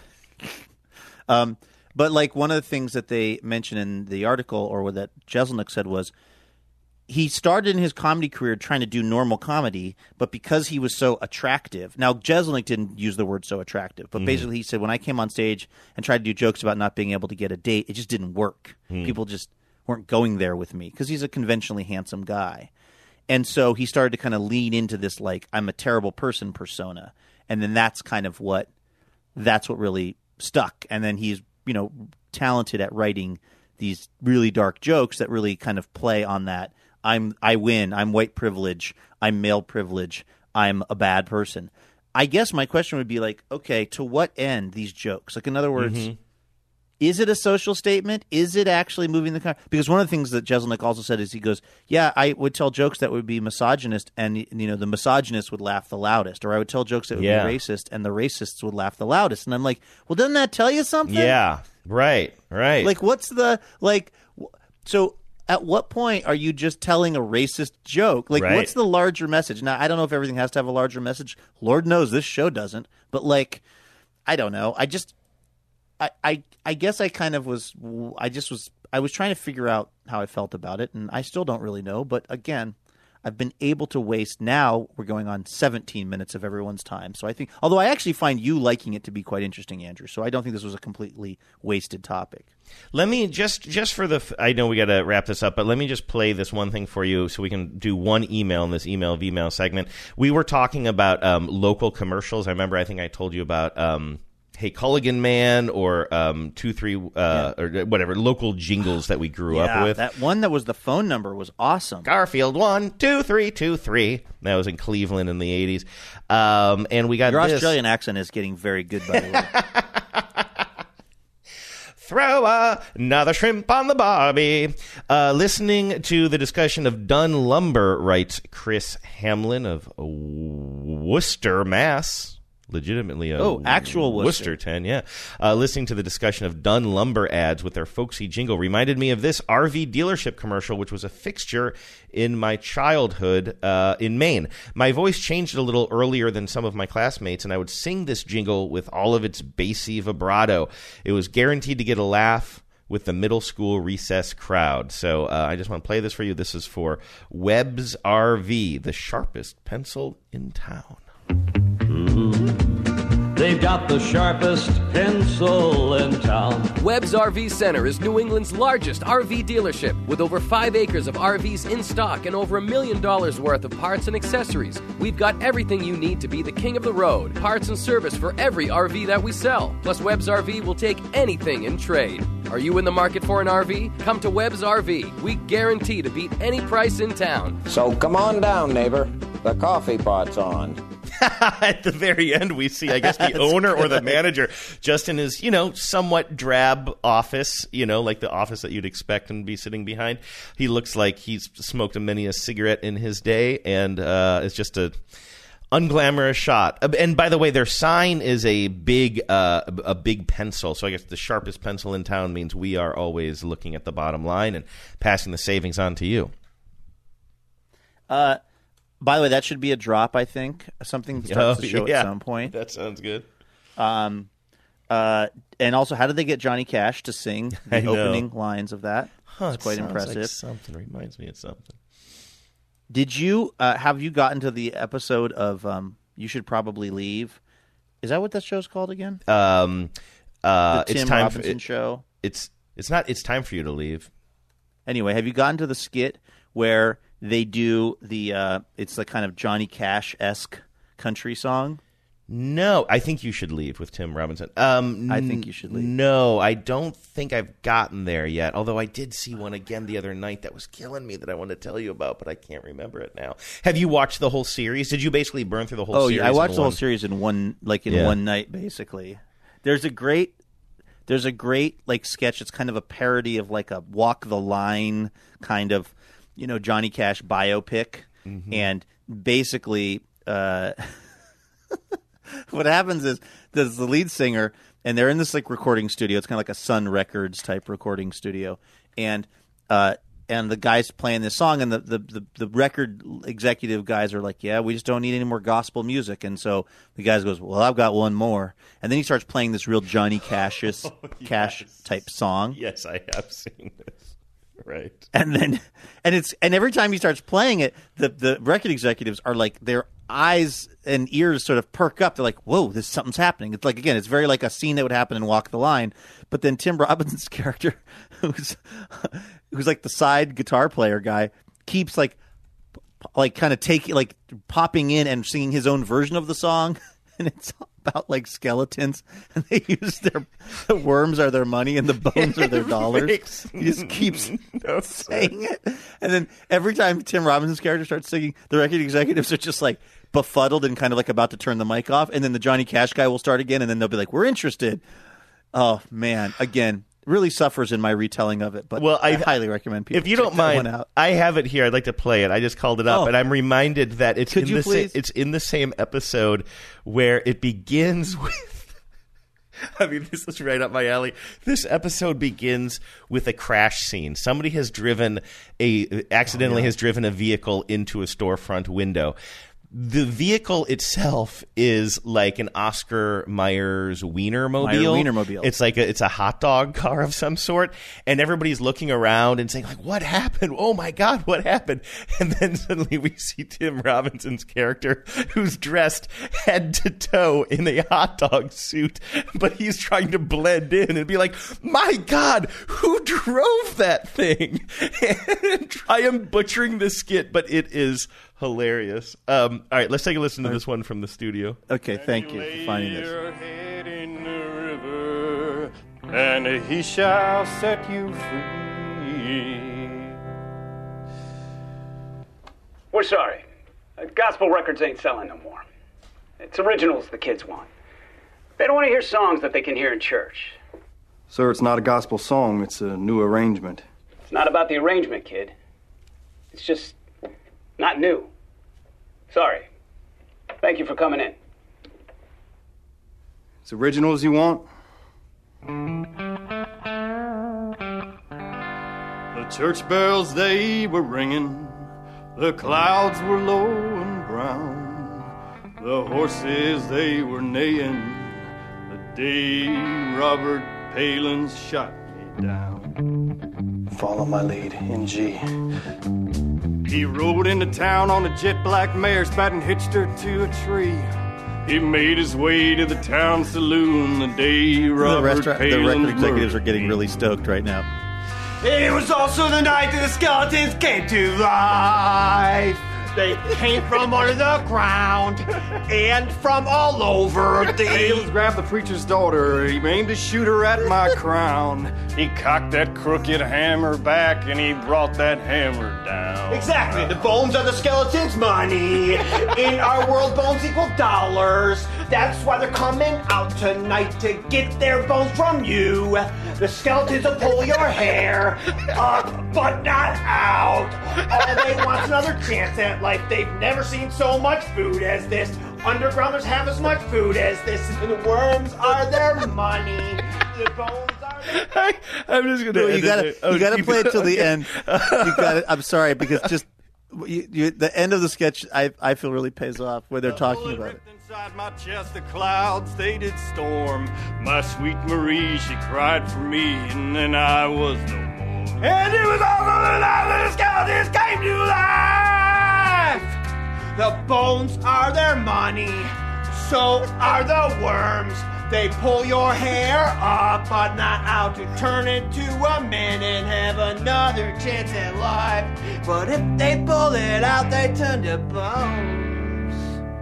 Speaker 3: um, but like one of the things that they mention in the article, or that Jeselnik said, was he started in his comedy career trying to do normal comedy, but because he was so attractive. Now, Jeselnik didn't use the word so attractive, but mm-hmm. basically he said, when I came on stage and tried to do jokes about not being able to get a date, it just didn't work. Mm. People just weren't going there with me because he's a conventionally handsome guy. And so he started to kind of lean into this, like, I'm a terrible person persona. And then that's kind of what, that's what really stuck. And then he's, you know, talented at writing these really dark jokes that really kind of play on that. I'm, I win. I'm white privilege. I'm male privilege. I'm a bad person. I guess my question would be like, okay, to what end these jokes? Like, in other words, mm-hmm. is it a social statement? Is it actually moving the car? Because one of the things that Jeselnik also said is he goes, yeah, I would tell jokes that would be misogynist, and, you know, the misogynist would laugh the loudest. Or I would tell jokes that would yeah. be racist, and the racists would laugh the loudest. And I'm like, well, doesn't that tell you something?
Speaker 11: Yeah, right, right.
Speaker 3: Like, what's the, like, so at what point are you just telling a racist joke? Like, right. what's the larger message? Now, I don't know if everything has to have a larger message. Lord knows this show doesn't. But, like, I don't know. I just... I, I, I guess I kind of was. I just was. I was trying to figure out how I felt about it, and I still don't really know. But again, I've been able to waste. Now we're going on seventeen minutes of everyone's time. So I think, although I actually find you liking it to be quite interesting, Andrew. So I don't think this was a completely wasted topic.
Speaker 11: Let me just just for the. I know we got to wrap this up, but let me just play this one thing for you, so we can do one email in this email of email segment. We were talking about um, local commercials. I remember. I think I told you about. Um, Hey Culligan Man or um, two three uh, yeah. or whatever local jingles that we grew
Speaker 3: yeah,
Speaker 11: up with.
Speaker 3: That one that was the phone number was awesome.
Speaker 11: Garfield one two three two three. That was in Cleveland in the eighties, um, and we got
Speaker 3: your
Speaker 11: this.
Speaker 3: Australian accent is getting very good, by the way.
Speaker 11: Throw uh, another shrimp on the barbie. Uh, listening to the discussion of Dunn Lumber, writes Chris Hamlin of Worcester, Mass. Legitimately a
Speaker 3: oh, actual Worcester.
Speaker 11: Worcester ten, yeah. Uh, listening to the discussion of Dunn Lumber ads with their folksy jingle reminded me of this R V dealership commercial, which was a fixture in my childhood uh, in Maine. My voice changed a little earlier than some of my classmates, and I would sing this jingle with all of its bassy vibrato. It was guaranteed to get a laugh with the middle school recess crowd. So uh, I just want to play this for you. This is for Webb's R V, the sharpest pencil in town.
Speaker 21: They've got the sharpest pencil in town.
Speaker 22: Webb's R V Center is New England's largest R V dealership with over five acres of R Vs in stock and over a million dollars worth of parts and accessories. We've got everything you need to be the king of the road. Parts and service for every R V that we sell. Plus, Webb's R V will take anything in trade. Are you in the market for an R V? Come to Webb's R V. We guarantee to beat any price in town.
Speaker 9: So come on down, neighbor. The coffee pot's on.
Speaker 11: At the very end, we see, I guess, the owner or the manager just in his, you know, somewhat drab office, you know, like the office that you'd expect him to be sitting behind. He looks like he's smoked a many a cigarette in his day, and uh, it's just a unglamorous shot. And by the way, their sign is a big, uh, a big pencil. So I guess the sharpest pencil in town means we are always looking at the bottom line and passing the savings on to you.
Speaker 3: Uh. By the way, that should be a drop, I think. Something starts
Speaker 11: oh,
Speaker 3: to show
Speaker 11: yeah.
Speaker 3: at some point.
Speaker 11: That sounds good.
Speaker 3: Um, uh, and also, how did they get Johnny Cash to sing the
Speaker 11: I
Speaker 3: opening
Speaker 11: know.
Speaker 3: lines of that?
Speaker 11: Huh,
Speaker 3: it's quite
Speaker 11: sounds
Speaker 3: impressive.
Speaker 11: Like something reminds me of something.
Speaker 3: Did you uh, have you gotten to the episode of um, You Should Probably Leave? Is that what that show's called again?
Speaker 11: Um, uh,
Speaker 3: the Tim
Speaker 11: it's time
Speaker 3: Robinson
Speaker 11: for, it,
Speaker 3: show.
Speaker 11: It's it's not. It's time for you to leave.
Speaker 3: Anyway, have you gotten to the skit where they do the uh, it's the kind of Johnny Cash-esque country song?
Speaker 11: No, I think you should leave with Tim Robinson. Um,
Speaker 3: I think you should leave.
Speaker 11: No, I don't think I've gotten there yet. Although I did see one again the other night that was killing me that I wanted to tell you about, but I can't remember it now. Have you watched the whole series? Did you basically burn through the whole
Speaker 3: oh,
Speaker 11: series?
Speaker 3: Oh, yeah, I watched
Speaker 11: in
Speaker 3: the
Speaker 11: one?
Speaker 3: whole series in one, like in
Speaker 11: yeah.
Speaker 3: one night, basically. There's a great, there's a great like sketch. It's kind of a parody of like a Walk the Line kind of, you know, Johnny Cash biopic, mm-hmm. and basically, uh, what happens is there's the lead singer, and they're in this like recording studio. It's kind of like a Sun Records type recording studio, and uh, and the guys playing this song, and the, the, the, the record executive guys are like, yeah, we just don't need any more gospel music, and so the guys goes, well, I've got one more, and then he starts playing this real Johnny Cash-ish, oh, yes. Cash type song.
Speaker 11: Yes, I have seen this. Right.
Speaker 3: And then and it's and every time he starts playing it, the, the record executives are like, their eyes and ears sort of perk up. They're like, whoa, this something's happening. It's like, again, it's very like a scene that would happen in Walk the Line. But then Tim Robinson's character, who's who's like the side guitar player guy, keeps like like kind of taking like popping in and singing his own version of the song. And it's about like skeletons, and they use their the worms are their money and the bones are their dollars. He just keeps no saying it, and then every time Tim Robinson's character starts singing, the record executives are just like befuddled and kind of like about to turn the mic off, and then the Johnny Cash guy will start again, and then they'll be like, "We're interested." Oh man, again. Really suffers in my retelling of it, but well, I, I highly recommend people.
Speaker 11: If you don't mind, out. I have it here. I'd like to play it. I just called it up, oh. and I'm reminded that it's
Speaker 3: Could
Speaker 11: in
Speaker 3: you
Speaker 11: the
Speaker 3: please?
Speaker 11: Sa- it's in the same episode where it begins with. I mean, this is right up my alley. This episode begins with a crash scene. Somebody has driven a accidentally oh, yeah. has driven a vehicle into a storefront window. The vehicle itself is like an Oscar Myers Wienermobile.
Speaker 3: Meyer Wienermobile.
Speaker 11: It's like a, it's a hot dog car of some sort, and everybody's looking around and saying, like, what happened? Oh, my God, what happened? And then suddenly we see Tim Robinson's character, who's dressed head to toe in a hot dog suit, but he's trying to blend in and be like, my God, who drove that thing? And I am butchering this skit, but it is hilarious. Um, all right, let's take a listen to this one from the studio.
Speaker 3: Okay, thank you for finding this.
Speaker 1: Your head in the river, and he shall set you free.
Speaker 4: We're sorry. Uh, gospel records ain't selling no more. It's originals the kids want. They don't want to hear songs that they can hear in church.
Speaker 5: Sir, it's not a gospel song. It's a new arrangement.
Speaker 4: It's not about the arrangement, kid. It's just not new. Sorry. Thank you for coming in.
Speaker 5: It's originals you want?
Speaker 1: The church bells, they were ringing. The clouds were low and brown. The horses, they were neighing. The day Robert Palin shot me down.
Speaker 5: Follow my lead in G.
Speaker 1: He rode into town on a jet black mare, spat and hitched her to a tree. He made his way to the town saloon the day Robert
Speaker 3: The, restaurant, the
Speaker 1: Palin
Speaker 3: record executives
Speaker 1: murdered
Speaker 3: are getting really stoked right now.
Speaker 23: It was also the night that the skeletons came to life. They came from under the ground and from all over the...
Speaker 1: Palin grabbed the preacher's daughter. He aimed to shoot her at my crown. He cocked that crooked hammer back and he brought that hammer down.
Speaker 23: Exactly. The bones are the skeleton's money. In our world, bones equal dollars. That's why they're coming out tonight to get their bones from you. The skeletons will pull your hair up, but not out. All they want's another chance at life. They've never seen so much food as this. Undergrounders have as much food as this. And the worms are their money. The bones are their...
Speaker 11: I, I'm just going to...
Speaker 3: No, you got oh, to play it till the end. You got it. I'm sorry, because just... You, you, the end of the sketch, I I feel really pays off where they're talking about it.
Speaker 1: Inside my chest, the clouds they did storm. My sweet Marie, she cried for me, and then I was no more.
Speaker 23: And it was also the night that the skeletons came to life. The bones are their money, so are the worms. They pull your hair up, but not out, to turn into a man and have another chance at life. But if they pull it out, they turn to bones.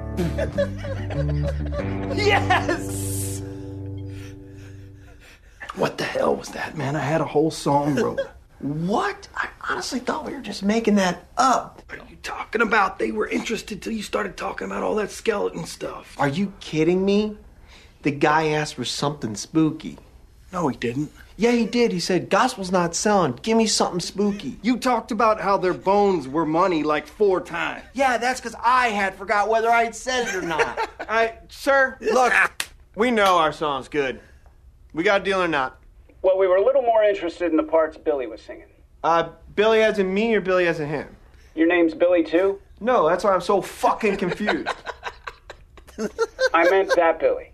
Speaker 23: Yes!
Speaker 5: What the hell was that, man? I had a whole song wrote.
Speaker 23: What? I honestly thought we were just making that up.
Speaker 5: What are you talking about? They were interested till you started talking about all that skeleton stuff.
Speaker 23: Are you kidding me? The guy asked for something spooky.
Speaker 5: No, he didn't.
Speaker 23: Yeah, he did. He said, gospel's not selling. Give me something spooky.
Speaker 5: You talked about how their bones were money like four times.
Speaker 23: Yeah, that's because I had forgot whether I had said it or not. All right, sir, look, we know our song's good. We got a deal or not?
Speaker 4: Well, we were a little more interested in the parts Billy was singing.
Speaker 23: Uh, Billy as in me or Billy as in him?
Speaker 4: Your name's Billy, too?
Speaker 23: No, that's why I'm so fucking confused.
Speaker 4: I meant that Billy.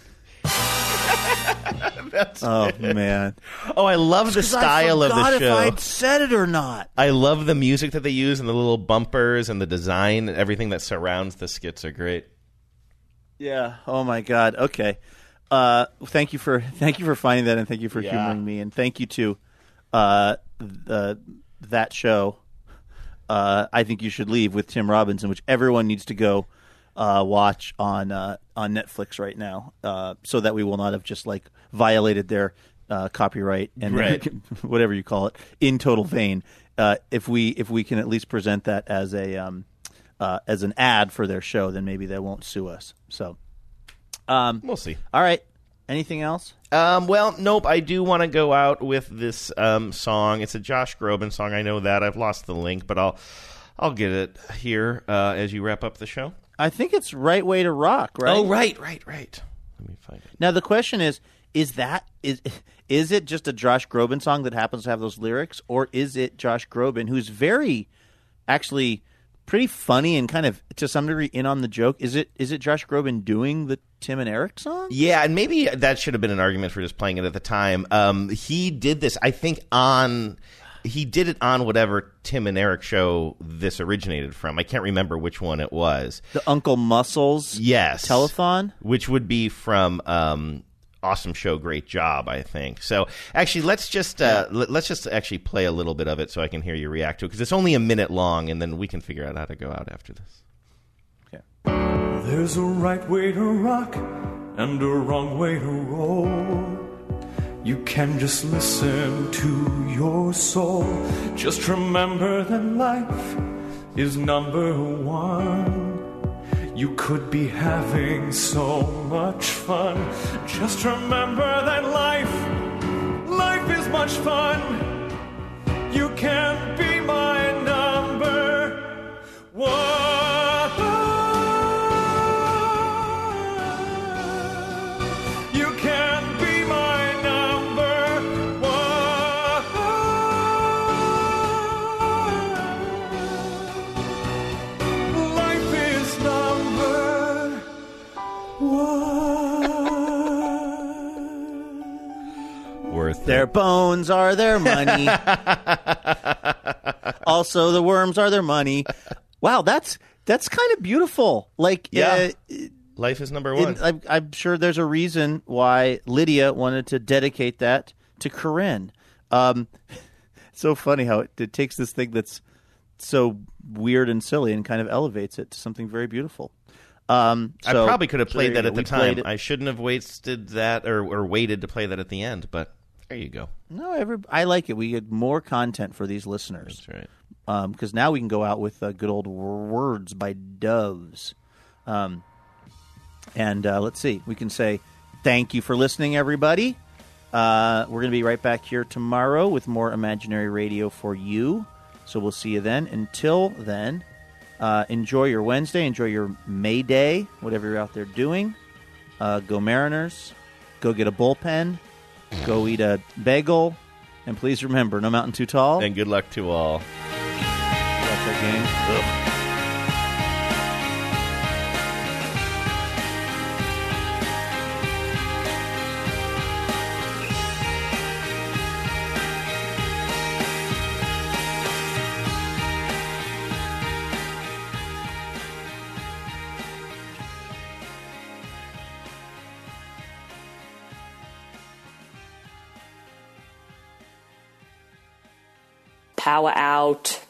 Speaker 3: Oh man!
Speaker 11: Oh, I love the style of the show.
Speaker 3: If I'd said it or not.
Speaker 11: I love the music that they use and the little bumpers and the design and everything that surrounds the skits are great.
Speaker 3: Yeah. Oh my God. Okay. Uh, thank you for thank you for finding that, and thank you for
Speaker 11: Yeah.
Speaker 3: humoring me, and thank you to uh, the that show. Uh, I think you should leave with Tim Robinson, which everyone needs to go uh, watch on uh, on Netflix right now, uh, so that we will not have just like violated their uh, copyright and
Speaker 11: Right.
Speaker 3: whatever you call it in total vain. Uh, if we if we can at least present that as a um, uh, as an ad for their show, then maybe they won't sue us. So um,
Speaker 11: we'll see.
Speaker 3: All right. Anything else?
Speaker 11: Um, well, nope. I do want to go out with this um, song. It's a Josh Groban song. I know that. I've lost the link, but I'll I'll get it here uh, as you wrap up the show.
Speaker 3: I think it's Right Way to Rock, right?
Speaker 11: Oh, right, right, right. Let me find it.
Speaker 3: Now the question is: Is that is is it just a Josh Groban song that happens to have those lyrics, or is it Josh Groban, who's very, actually, pretty funny and kind of to some degree in on the joke. Is it is it Josh Groban doing the Tim and Eric song?
Speaker 11: Yeah, and maybe that should have been an argument for just playing it at the time. Um, he did this, I think, on he did it on whatever Tim and Eric show this originated from. I can't remember which one it was.
Speaker 3: The Uncle Muscles
Speaker 11: yes.
Speaker 3: telethon?
Speaker 11: Which would be from um, Awesome Show, Great Job, I think. So actually, let's just uh, yeah. l- let's just actually play a little bit of it so I can hear you react to it, because it's only a minute long, and then we can figure out how to go out after this.
Speaker 3: Okay.
Speaker 7: There's a right way to rock and a wrong way to roll. You can just listen to your soul. Just remember that life is number one. You could be having so much fun. Just remember that life, life is much fun. You can be my number one. You can be my number one. Life is number one.
Speaker 11: Worth
Speaker 3: Their
Speaker 11: it.
Speaker 3: bones are their money. Also, the worms are their money. Wow, that's that's kind of beautiful. Like,
Speaker 11: Yeah.
Speaker 3: uh,
Speaker 11: Life is number one.
Speaker 3: in- I'm, I'm sure there's a reason why Lydia wanted to dedicate that to Corinne. Um, it's so funny how it, it takes this thing that's so weird and silly and kind of elevates it to something very beautiful. Um, so,
Speaker 11: I probably could have
Speaker 3: so
Speaker 11: played
Speaker 3: there
Speaker 11: that
Speaker 3: you
Speaker 11: at
Speaker 3: go.
Speaker 11: the
Speaker 3: We played
Speaker 11: time.
Speaker 3: it.
Speaker 11: I shouldn't have wasted that or, or waited to play that at the end, but there you go.
Speaker 3: No, every, I like it. We get more content for these listeners.
Speaker 11: That's right.
Speaker 3: Because now we can go out with uh, good old Words by Doves. Um, and uh, let's see. We can say thank you for listening, everybody. Uh, we're going to be right back here tomorrow with more Imaginary Radio for you. So we'll see you then. Until then, uh, enjoy your Wednesday. Enjoy your May Day, whatever you're out there doing. Uh, go Mariners. Go get a bullpen. Go eat a bagel. And please remember, no mountain too tall.
Speaker 11: And good luck to all.
Speaker 3: That's our game. Ugh.
Speaker 8: Power out.